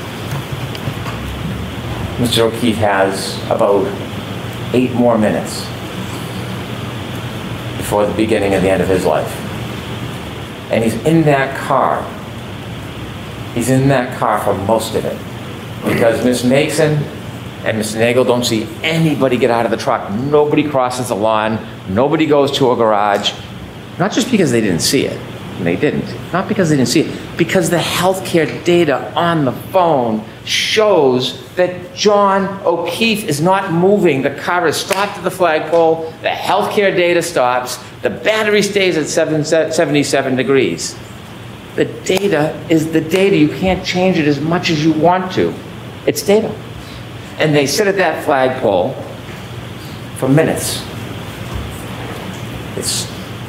Mr. O'Keefe has about 8 more minutes before the beginning of the end of his life. And he's in that car. He's in that car for most of it. Because Miss Mason and Mr. Nagel don't see anybody get out of the truck. Nobody crosses the lawn. Nobody goes to a garage. Not just because they didn't see it. They didn't. Not because they didn't see it. Because the healthcare data on the phone shows that John O'Keefe is not moving. The car is stopped at the flagpole. The healthcare data stops. The battery stays at 77 degrees. The data is the data. You can't change it as much as you want to. It's data. And they sit at that flagpole for minutes. It's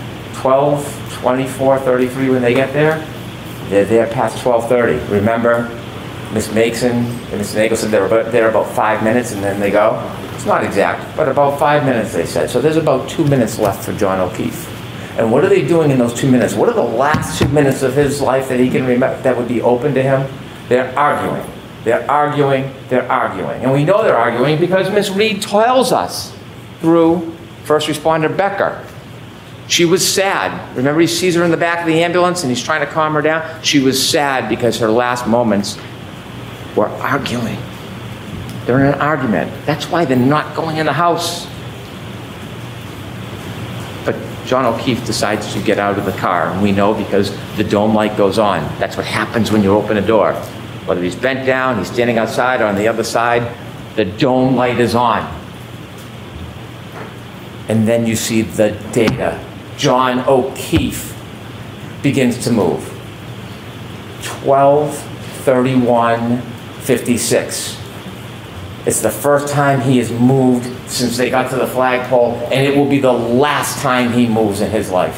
12:24:33 when they get there. They're there past 12:30. Remember, Miss Mason and Miss Nagel said they were there about 5 minutes and then they go. It's not exact, but about 5 minutes they said. So there's about 2 minutes left for John O'Keefe. And what are they doing in those 2 minutes? What are the last 2 minutes of his life that he can remember that would be open to him? They're arguing. They're arguing. They're arguing. And we know they're arguing because Miss Reed tells us through first responder Becker. She was sad. Remember, he sees her in the back of the ambulance and he's trying to calm her down? She was sad because her last moments were arguing. They're in an argument. That's why they're not going in the house. But John O'Keefe decides to get out of the car, and we know because the dome light goes on. That's what happens when you open a door. Whether he's bent down, he's standing outside, or on the other side, the dome light is on. And then you see the data. John O'Keefe begins to move. 12:31:56. It's the first time he has moved since they got to the flagpole, and it will be the last time he moves in his life.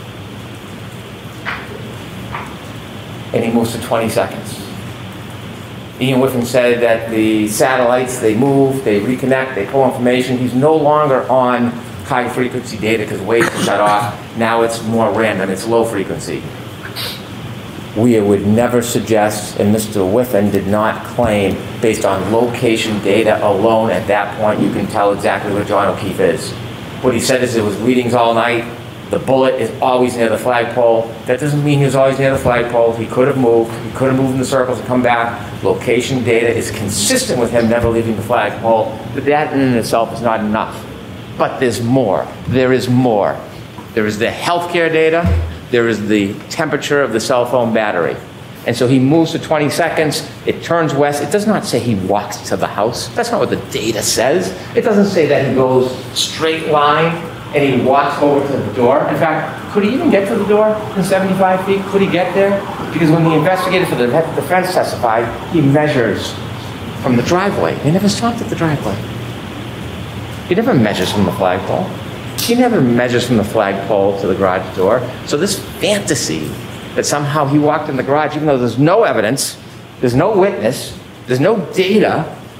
And he moves to 20 seconds. Ian Whiffen said that the satellites, they move, they reconnect, they pull information. He's no longer on high frequency data because waves are shut off. Now it's more random, it's low frequency. We would never suggest, and Mr. Whiffen did not claim, based on location data alone at that point, you can tell exactly where John O'Keefe is. What he said is it was readings all night. The bullet is always near the flagpole. That doesn't mean he was always near the flagpole. He could have moved. He could have moved in the circles and come back. Location data is consistent with him never leaving the flagpole. But that in itself is not enough. But there's more. There is more. There is the healthcare data. There is the temperature of the cell phone battery. And so he moves to 20 seconds. It turns west. It does not say he walks to the house. That's not what the data says. It doesn't say that he goes straight line and he walks over to the door. In fact, could he even get to the door in 75 feet? Could he get there? Because when the investigator for the defense testified, he measures from the driveway. He never stopped at the driveway. He never measures from the flagpole. He never measures from the flagpole to the garage door. So this fantasy that somehow he walked in the garage, even though there's no evidence, there's no witness, there's no data,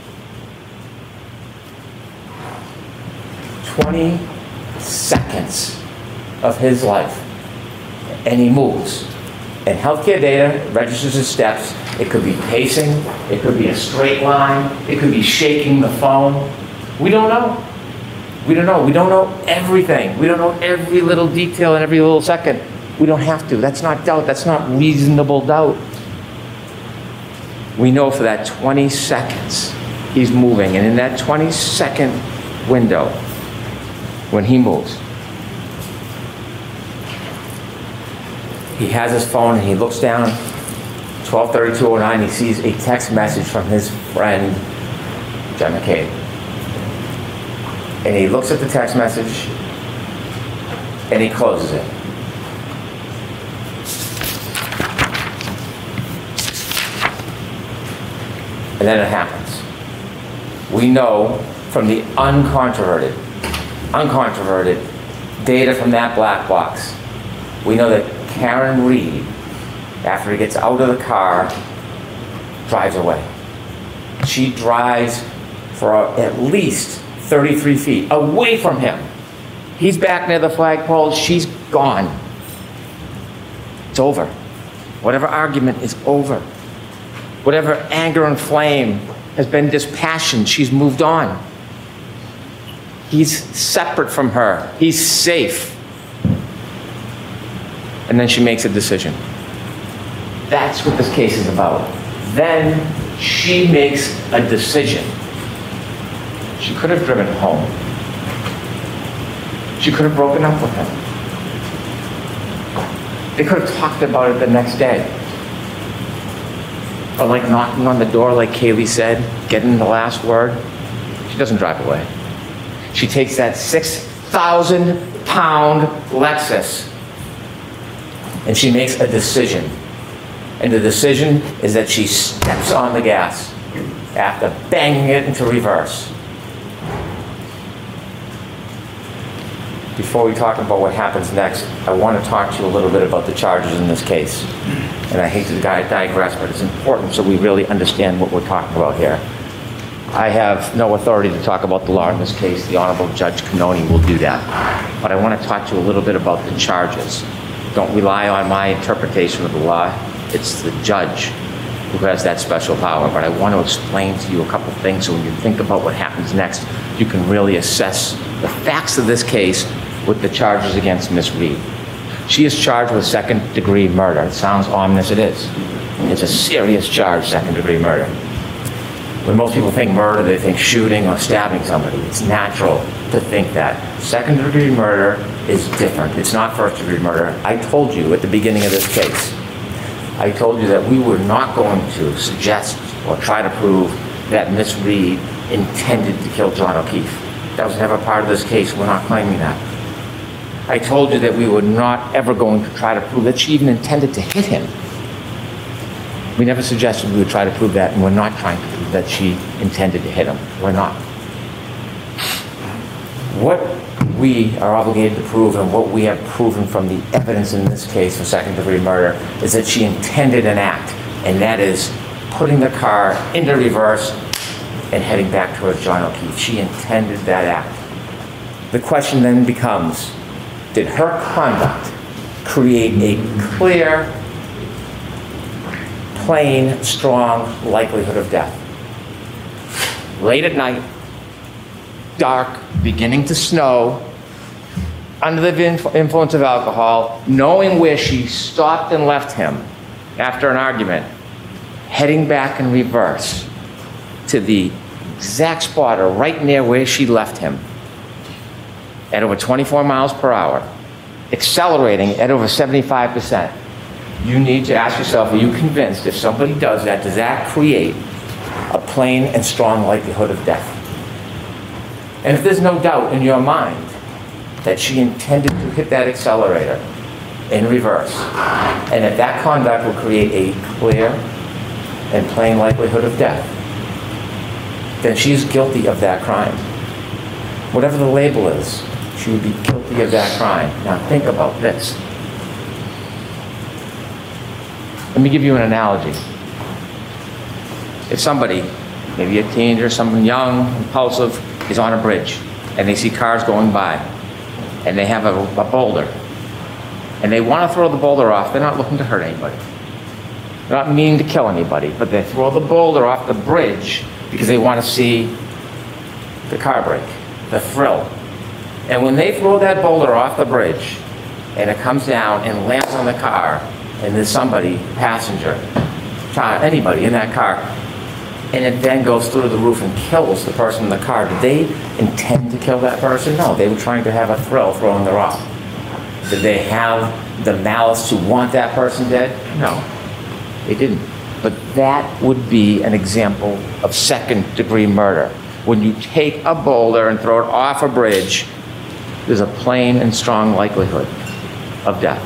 20 seconds of his life, and he moves. And healthcare data registers his steps. It could be pacing, it could be a straight line, it could be shaking the phone. We don't know. We don't know. We don't know everything. We don't know every little detail in every little second. We don't have to. That's not doubt. That's not reasonable doubt. We know for that 20 seconds he's moving. And in that 20-second window, when he moves, he has his phone and he looks down, 12:32:09, he sees a text message from his friend, John McCabe. And he looks at the text message and he closes it. And then it happens. We know from the uncontroverted data from that black box, we know that Karen Reed, after he gets out of the car, drives away. She drives for at least 33 feet away from him. He's back near the flagpole. She's gone. It's over. Whatever argument is over. Whatever anger and flame has been dispassion, she's moved on. He's separate from her. He's safe. And then she makes a decision. That's what this case is about. Then she makes a decision. She could have driven home. She could have broken up with him. They could have talked about it the next day. Or like knocking on the door, like Kaylee said, getting the last word. She doesn't drive away. She takes that 6,000-pound Lexus and she makes a decision. And the decision is that she steps on the gas after banging it into reverse. Before we talk about what happens next, I want to talk to you a little bit about the charges in this case. And I hate to digress, but it's important so we really understand what we're talking about here. I have no authority to talk about the law in this case. The Honorable Judge Cannone will do that. But I want to talk to you a little bit about the charges. Don't rely on my interpretation of the law. It's the judge who has that special power. But I want to explain to you a couple things so when you think about what happens next, you can really assess the facts of this case with the charges against Miss Reed. She is charged with second-degree murder. It sounds ominous, it is. It's a serious charge, second-degree murder. When most people think murder, they think shooting or stabbing somebody. It's natural to think that. Second-degree murder is different. It's not first-degree murder. I told you at the beginning of this case, I told you that we were not going to suggest or try to prove that Miss Reed intended to kill John O'Keefe. That was never part of this case. We're not claiming that. I told you that we were not ever going to try to prove that she even intended to hit him. We never suggested we would try to prove that, and we're not trying to prove that she intended to hit him. We're not. What we are obligated to prove, and what we have proven from the evidence in this case for second-degree murder, is that she intended an act, and that is putting the car into reverse and heading back towards John O'Keefe. She intended that act. The question then becomes, did her conduct create a clear, plain, strong likelihood of death? Late at night, dark, beginning to snow, under the influence of alcohol, knowing where she stopped and left him after an argument, heading back in reverse to the exact spot or right near where she left him at over 24 miles per hour, accelerating at over 75%. You need to ask yourself, are you convinced if somebody does that create a plain and strong likelihood of death? And if there's no doubt in your mind that she intended to hit that accelerator in reverse, and if that conduct will create a clear and plain likelihood of death, then she's guilty of that crime. Whatever the label is, she would be guilty of that crime. Now think about this. Let me give you an analogy. If somebody, maybe a teenager, someone young, impulsive, is on a bridge and they see cars going by and they have a boulder and they want to throw the boulder off, they're not looking to hurt anybody. They're not meaning to kill anybody, but they throw the boulder off the bridge because they want to see the car brake, the thrill. And when they throw that boulder off the bridge and it comes down and lands on the car and there's somebody, passenger, child, anybody in that car, and it then goes through the roof and kills the person in the car, did they intend to kill that person? No, they were trying to have a thrill throwing the rock. Did they have the malice to want that person dead? No, they didn't. But that would be an example of second-degree murder. When you take a boulder and throw it off a bridge, there's a plain and strong likelihood of death.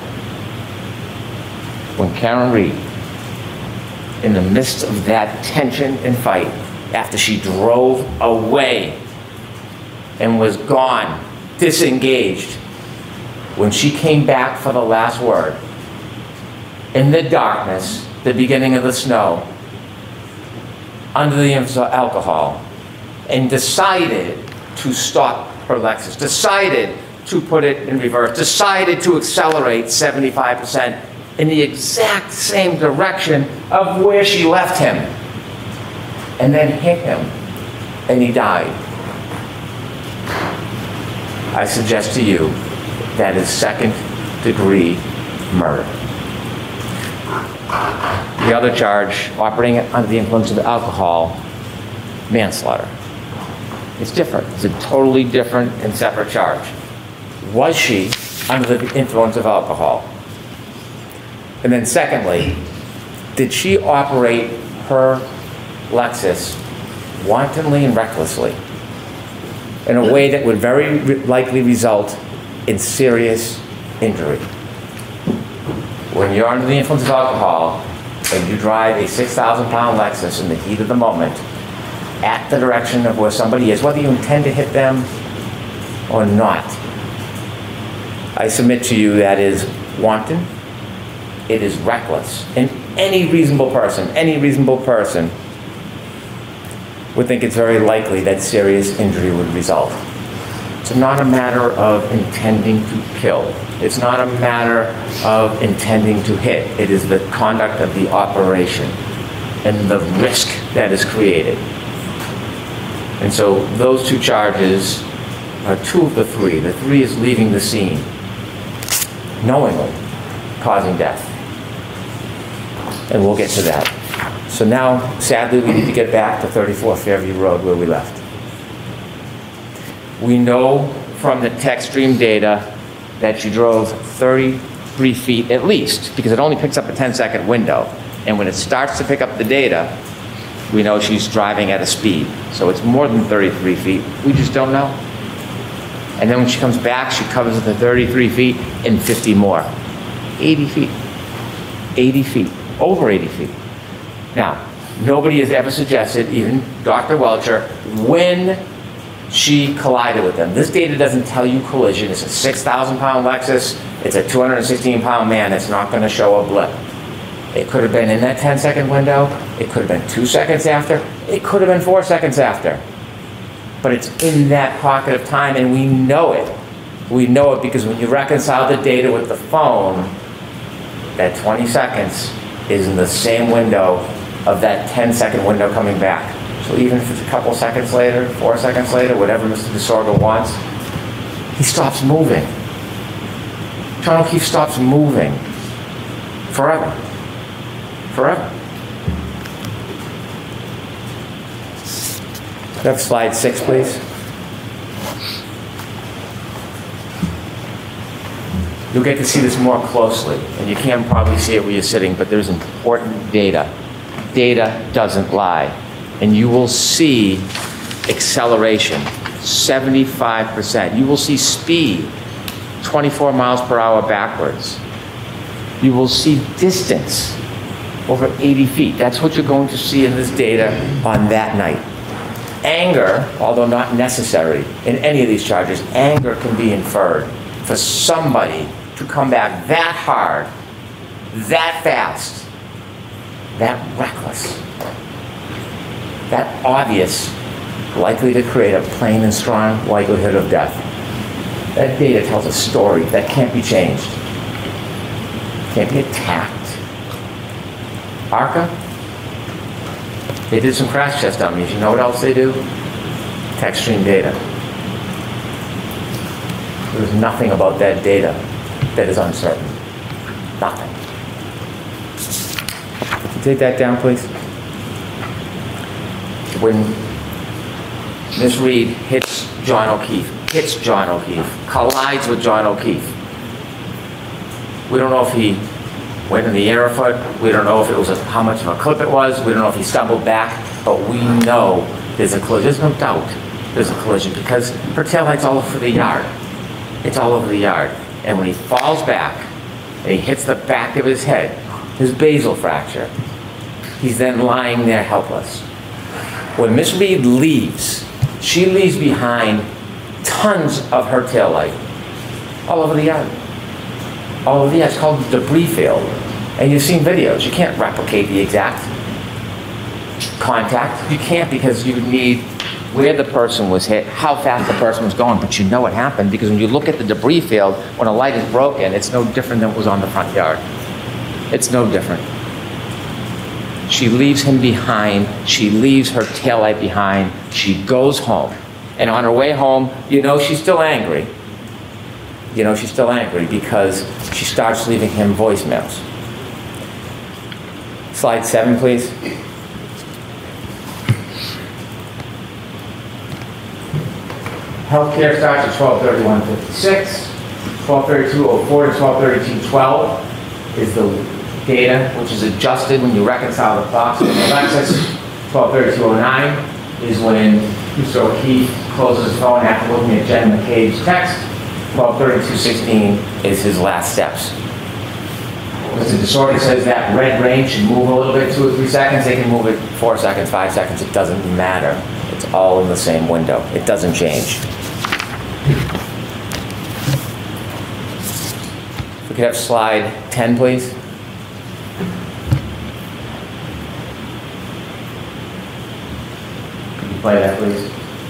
When Karen Reed, in the midst of that tension and fight, after she drove away and was gone, disengaged, when she came back for the last word, in the darkness, the beginning of the snow, under the influence of alcohol, and decided to stop her Lexus, decided to put it in reverse, decided to accelerate 75% in the exact same direction of where she left him, and then hit him, and he died. I suggest to you that is second-degree murder. The other charge, operating under the influence of alcohol, manslaughter. It's different. It's a totally different and separate charge. Was she under the influence of alcohol? And then secondly, did she operate her Lexus wantonly and recklessly in a way that would very likely result in serious injury? When you're under the influence of alcohol and you drive a 6,000-pound Lexus in the heat of the moment at the direction of where somebody is, whether you intend to hit them or not, I submit to you that is wanton, it is reckless. And any reasonable person would think it's very likely that serious injury would result. It's not a matter of intending to kill. It's not a matter of intending to hit. It is the conduct of the operation and the risk that is created. And so those two charges are two of the three. The three is leaving the scene, knowingly causing death. And we'll get to that. So now, sadly, we need to get back to 34 Fairview Road where we left. We know from the TechStream data that you drove 33 feet at least, because it only picks up a 10-second window. And when it starts to pick up the data, we know she's driving at a speed. So it's more than 33 feet. We just don't know. And then when she comes back, she covers the 33 feet and 50 more. 80 feet. 80 feet. Over 80 feet. Now, nobody has ever suggested, even Dr. Welcher, when she collided with them. This data doesn't tell you collision. It's a 6,000-pound Lexus. It's a 216-pound man. It's not going to show a blip. It could have been in that 10-second window. It could have been 2 seconds after. It could have been 4 seconds after. But it's in that pocket of time, and we know it. We know it because when you reconcile the data with the phone, that 20 seconds is in the same window of that 10-second window coming back. So even if it's a couple seconds later, 4 seconds later, whatever Mr. DeSorgo wants, he stops moving. John O'Keefe stops moving. Forever. Forever. Could I have slide 6, please? You'll get to see this more closely, and you can't probably see it where you're sitting, but there's important data. Data doesn't lie. And you will see acceleration, 75%. You will see speed, 24 miles per hour backwards. You will see distance, over 80 feet. That's what you're going to see in this data on that night. Anger, although not necessary in any of these charges, anger can be inferred for somebody to come back that hard, that fast, that reckless, that obvious, likely to create a plain and strong likelihood of death. That data tells a story that can't be changed, can't be attacked. ARCA, they did some crash test dummies. You know what else they do? TechStream data. There's nothing about that data that is uncertain. Nothing. Can you take that down, please? When Miss Reed hits John O'Keefe, collides with John O'Keefe, we don't know if he went in the air a foot. We don't know if it was how much of a clip it was. We don't know if he stumbled back, but we know there's a collision. There's no doubt there's a collision because her taillight's all over the yard. It's all over the yard. And when he falls back and he hits the back of his head, his basal fracture, he's then lying there helpless. When Miss Reed leaves, she leaves behind tons of her taillight all over the yard. All over the yard. It's called the debris field. And you've seen videos. You can't replicate the exact contact. You can't because you need where the person was hit, how fast the person was going, but you know what happened because when you look at the debris field, when a light is broken, it's no different than what was on the front yard. It's no different. She leaves him behind. She leaves her taillight behind. She goes home. And on her way home, she's still angry. She's still angry because she starts leaving him voicemails. Slide 7, please. Healthcare starts at 12/31/56. 12/32/04 to 12/32/12 is the data which is adjusted when you reconcile the clocks with Alexis. 12/32/09 is when Mr. O'Keefe closes his phone after looking at Jen McCabe's text. 12/32/16 is his last steps. Mr. Desordi says that red range should move a little bit, 2 or 3 seconds. They can move it 4 seconds, 5 seconds. It doesn't matter. It's all in the same window. It doesn't change. If we could have slide 10, please. Can you play that, please?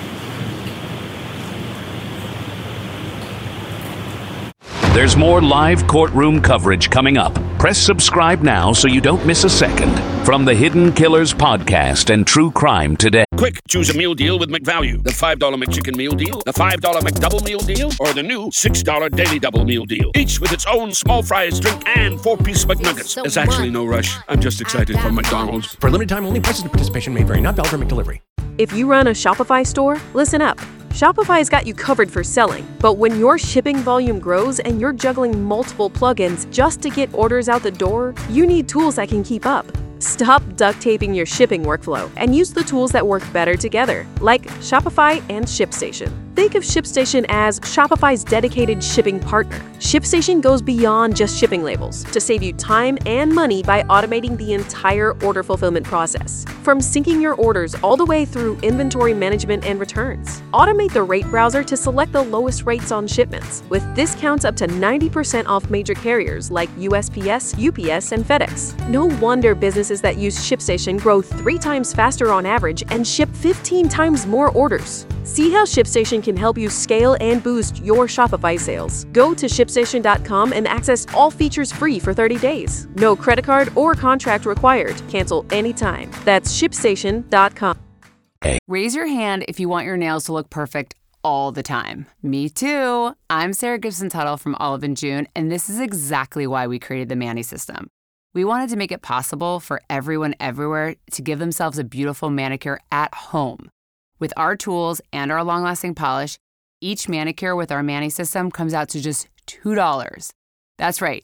There's more live courtroom coverage coming up. Press subscribe now so you don't miss a second. From the Hidden Killers podcast and True Crime Today. Quick, choose a meal deal with McValue. The $5 McChicken meal deal, the $5 McDouble meal deal, or the new $6 Daily Double meal deal. Each with its own small fries, drink, and 4-piece McNuggets. There's actually no rush. I'm just excited for McDonald's. For a limited time only, prices and participation may vary. Not valid for McDelivery. If you run a Shopify store, listen up. Shopify's got you covered for selling, but when your shipping volume grows and you're juggling multiple plugins just to get orders out the door, you need tools that can keep up. Stop duct taping your shipping workflow and use the tools that work better together, like Shopify and ShipStation. Think of ShipStation as Shopify's dedicated shipping partner. ShipStation goes beyond just shipping labels to save you time and money by automating the entire order fulfillment process. From syncing your orders all the way through inventory management and returns. Automate the rate browser to select the lowest rates on shipments, with discounts up to 90% off major carriers like USPS, UPS, and FedEx. No wonder businesses that use ShipStation grow 3 times faster on average and ship 15 times more orders. See how ShipStation can help you scale and boost your Shopify sales. Go to ShipStation.com and access all features free for 30 days. No credit card or contract required. Cancel anytime. That's ShipStation.com. Raise your hand if you want your nails to look perfect all the time. Me too. I'm Sarah Gibson Tuttle from Olive & June, and this is exactly why we created the Mani System. We wanted to make it possible for everyone everywhere to give themselves a beautiful manicure at home. With our tools and our long-lasting polish, each manicure with our Mani System comes out to just $2. That's right,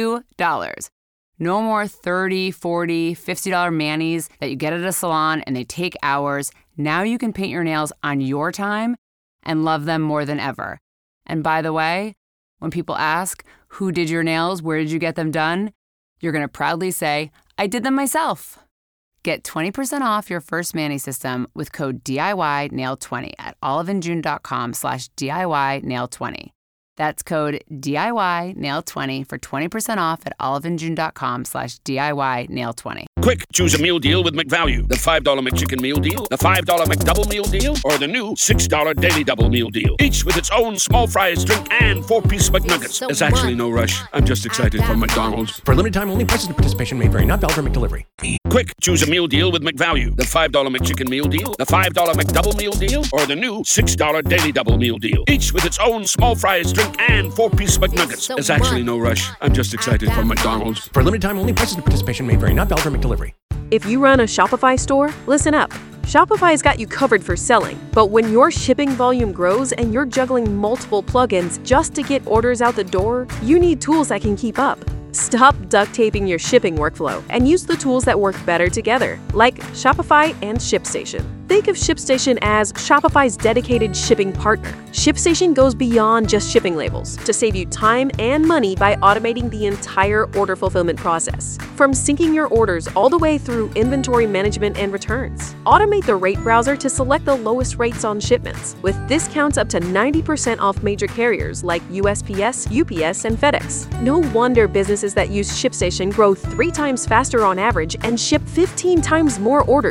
$2. No more $30, $40, $50 manis that you get at a salon and they take hours. Now you can paint your nails on your time and love them more than ever. And by the way, when people ask, who did your nails? Where did you get them done? You're going to proudly say, I did them myself. Get 20% off your first Mani System with code DIYNail20 at oliveandjune.com/DIYNail20. That's code DIYNail20 for 20% off at oliveandjune.com/DIYNail20. Quick, choose a meal deal with McValue. The $5 McChicken meal deal, the $5 McDouble meal deal, or the new $6 Daily Double meal deal. Each with its own small fries, drink, and 4-piece McNuggets. There's actually no rush. I'm just excited for McDonald's. For a limited time only, prices and participation may vary. Not valid for McDelivery. Quick, choose a meal deal with McValue. The $5 McChicken meal deal, the $5 McDouble meal deal, or the new $6 Daily Double meal deal. Each with its own small fries, drink, and 4-piece McNuggets. There's actually no rush. I'm just excited for McDonald's. For a limited time only, prices and participation may vary. Not valid for McDelivery. If you run a Shopify store, listen up. Shopify's got you covered for selling, but when your shipping volume grows and you're juggling multiple plugins just to get orders out the door, you need tools that can keep up. Stop duct taping your shipping workflow and use the tools that work better together, like Shopify and ShipStation. Think of ShipStation as Shopify's dedicated shipping partner. ShipStation goes beyond just shipping labels to save you time and money by automating the entire order fulfillment process. From syncing your orders all the way through inventory management and returns. Automate the rate browser to select the lowest rates on shipments, with discounts up to 90% off major carriers like USPS, UPS, and FedEx. No wonder businesses that use ShipStation grow 3 times faster on average and ship 15 times more orders.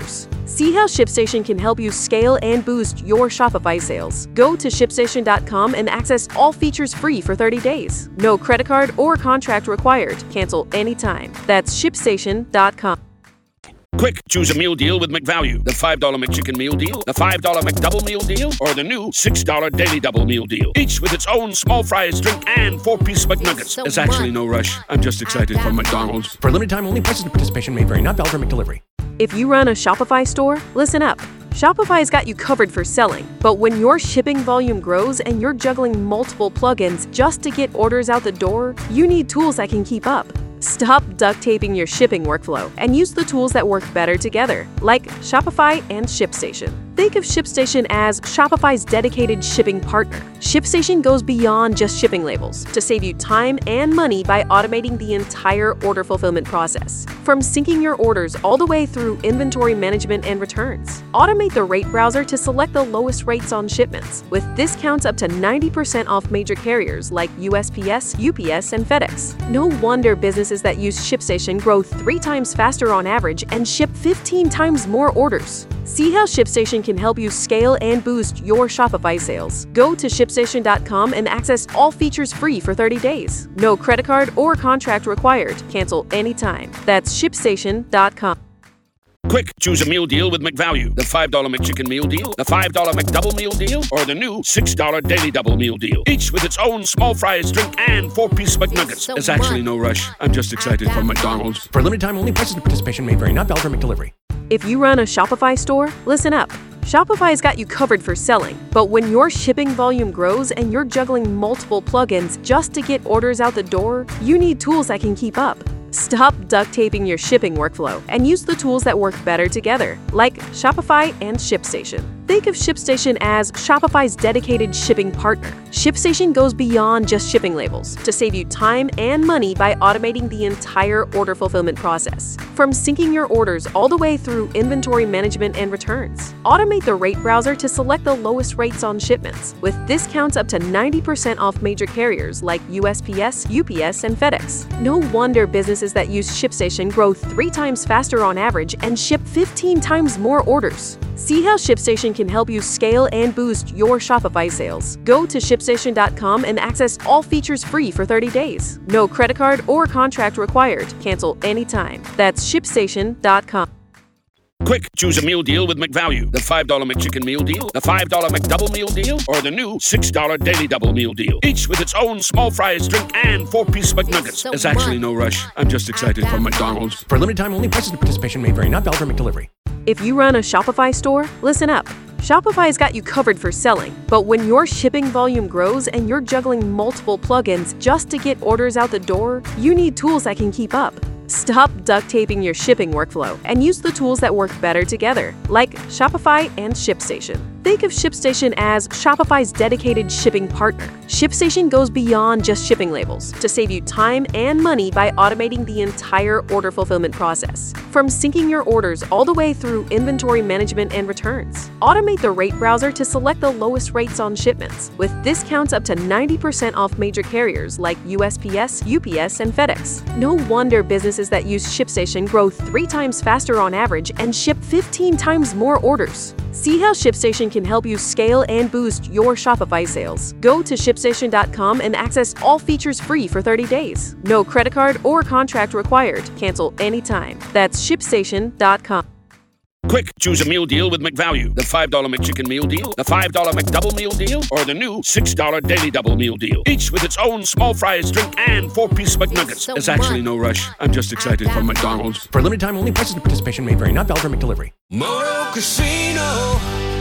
See how ShipStation can help you scale and boost your Shopify sales. Go to ShipStation.com and access all features free for 30 days. No credit card or contract required. Cancel anytime. That's ShipStation.com. Quick, choose a meal deal with McValue. The $5 McChicken meal deal, the $5 McDouble meal deal, or the new $6 Daily Double meal deal. Each with its own small fries, drink, and 4-piece McNuggets. There's actually no rush. I'm just excited for McDonald's. For limited time only, prices and participation may vary. Not valid for McDelivery. If you run a Shopify store, listen up. Shopify's got you covered for selling, but when your shipping volume grows and you're juggling multiple plugins just to get orders out the door, you need tools that can keep up. Stop duct taping your shipping workflow and use the tools that work better together, like Shopify and ShipStation. Think of ShipStation as Shopify's dedicated shipping partner. ShipStation goes beyond just shipping labels to save you time and money by automating the entire order fulfillment process. From syncing your orders all the way through inventory management and returns. Automate the rate browser to select the lowest rates on shipments, with discounts up to 90% off major carriers like USPS, UPS, and FedEx. No wonder businesses that use ShipStation grow 3 times faster on average and ship 15 times more orders. See how ShipStation can help you scale and boost your Shopify sales. Go to ShipStation.com and access all features free for 30 days. No credit card or contract required. Cancel anytime. That's ShipStation.com. Quick, choose a meal deal with McValue. The $5 McChicken meal deal, the $5 McDouble meal deal, or the new $6 Daily Double meal deal. Each with its own small fries, drink, and 4-piece McNuggets. There's actually no rush. I'm just excited for McDonald's. For limited time only, prices and participation may vary. Not valid for McDelivery. If you run a Shopify store, listen up. Shopify's got you covered for selling, but when your shipping volume grows and you're juggling multiple plugins just to get orders out the door, you need tools that can keep up. Stop duct taping your shipping workflow and use the tools that work better together, like Shopify and ShipStation. Think of ShipStation as Shopify's dedicated shipping partner. ShipStation goes beyond just shipping labels to save you time and money by automating the entire order fulfillment process. From syncing your orders all the way through inventory management and returns. Automate the rate browser to select the lowest rates on shipments, with discounts up to 90% off major carriers like USPS, UPS, and FedEx. No wonder businesses that use ShipStation grow 3 times faster on average and ship 15 times more orders. See how ShipStation can help you scale and boost your Shopify sales. Go to ShipStation.com and access all features free for 30 days. No credit card or contract required. Cancel anytime. That's ShipStation.com. Quick, choose a meal deal with McValue. The $5 McChicken meal deal, the $5 McDouble meal deal, or the new $6 Daily Double meal deal. Each with its own small fries, drink, and 4-piece McNuggets. There's actually no rush. I'm just excited for McDonald's. For limited time only, prices and participation may vary. Not valid for McDelivery. If you run a Shopify store, listen up. Shopify's got you covered for selling, but when your shipping volume grows and you're juggling multiple plugins just to get orders out the door, you need tools that can keep up. Stop duct taping your shipping workflow and use the tools that work better together, like Shopify and ShipStation. Think of ShipStation as Shopify's dedicated shipping partner. ShipStation goes beyond just shipping labels to save you time and money by automating the entire order fulfillment process. From syncing your orders all the way through inventory management and returns. Automate the rate browser to select the lowest rates on shipments, with discounts up to 90% off major carriers like USPS, UPS, and FedEx. No wonder businesses that use ShipStation grow 3 times faster on average and ship 15 times more orders. See how ShipStation can help you scale and boost your Shopify sales. Go to ShipStation.com and access all features free for 30 days. No credit card or contract required. Cancel anytime. That's ShipStation.com. Quick, choose a meal deal with McValue. The $5 McChicken meal deal, the $5 McDouble meal deal, or the new $6 Daily Double meal deal. Each with its own small fries, drink, and 4-piece McNuggets. There's actually no rush. I'm just excited for McDonald's. For limited time only, prices and participation may vary. Not valid for McDelivery. Moto Casino,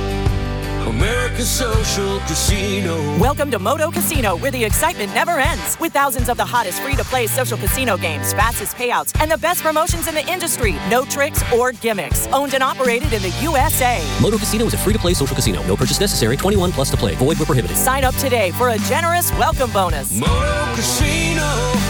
America's social casino. Welcome to Moto Casino, where the excitement never ends. With thousands of the hottest free-to-play social casino games, fastest payouts, and the best promotions in the industry. No tricks or gimmicks. Owned and operated in the USA. Moto Casino is a free-to-play social casino. No purchase necessary. 21 plus to play. Void where prohibited. Sign up today for a generous welcome bonus. Moto Casino,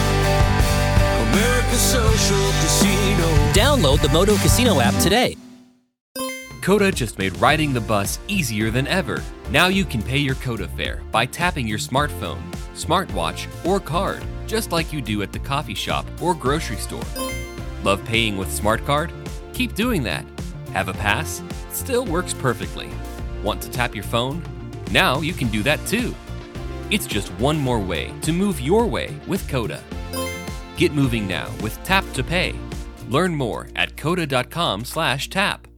America's social casino. Download the Moto Casino app today. Coda just made riding the bus easier than ever. Now you can pay your Coda fare by tapping your smartphone, smartwatch, or card, just like you do at the coffee shop or grocery store. Love paying with SmartCard? Keep doing that. Have a pass? Still works perfectly. Want to tap your phone? Now you can do that too. It's just one more way to move your way with Coda. Get moving now with Tap to Pay. Learn more at coda.com/tap.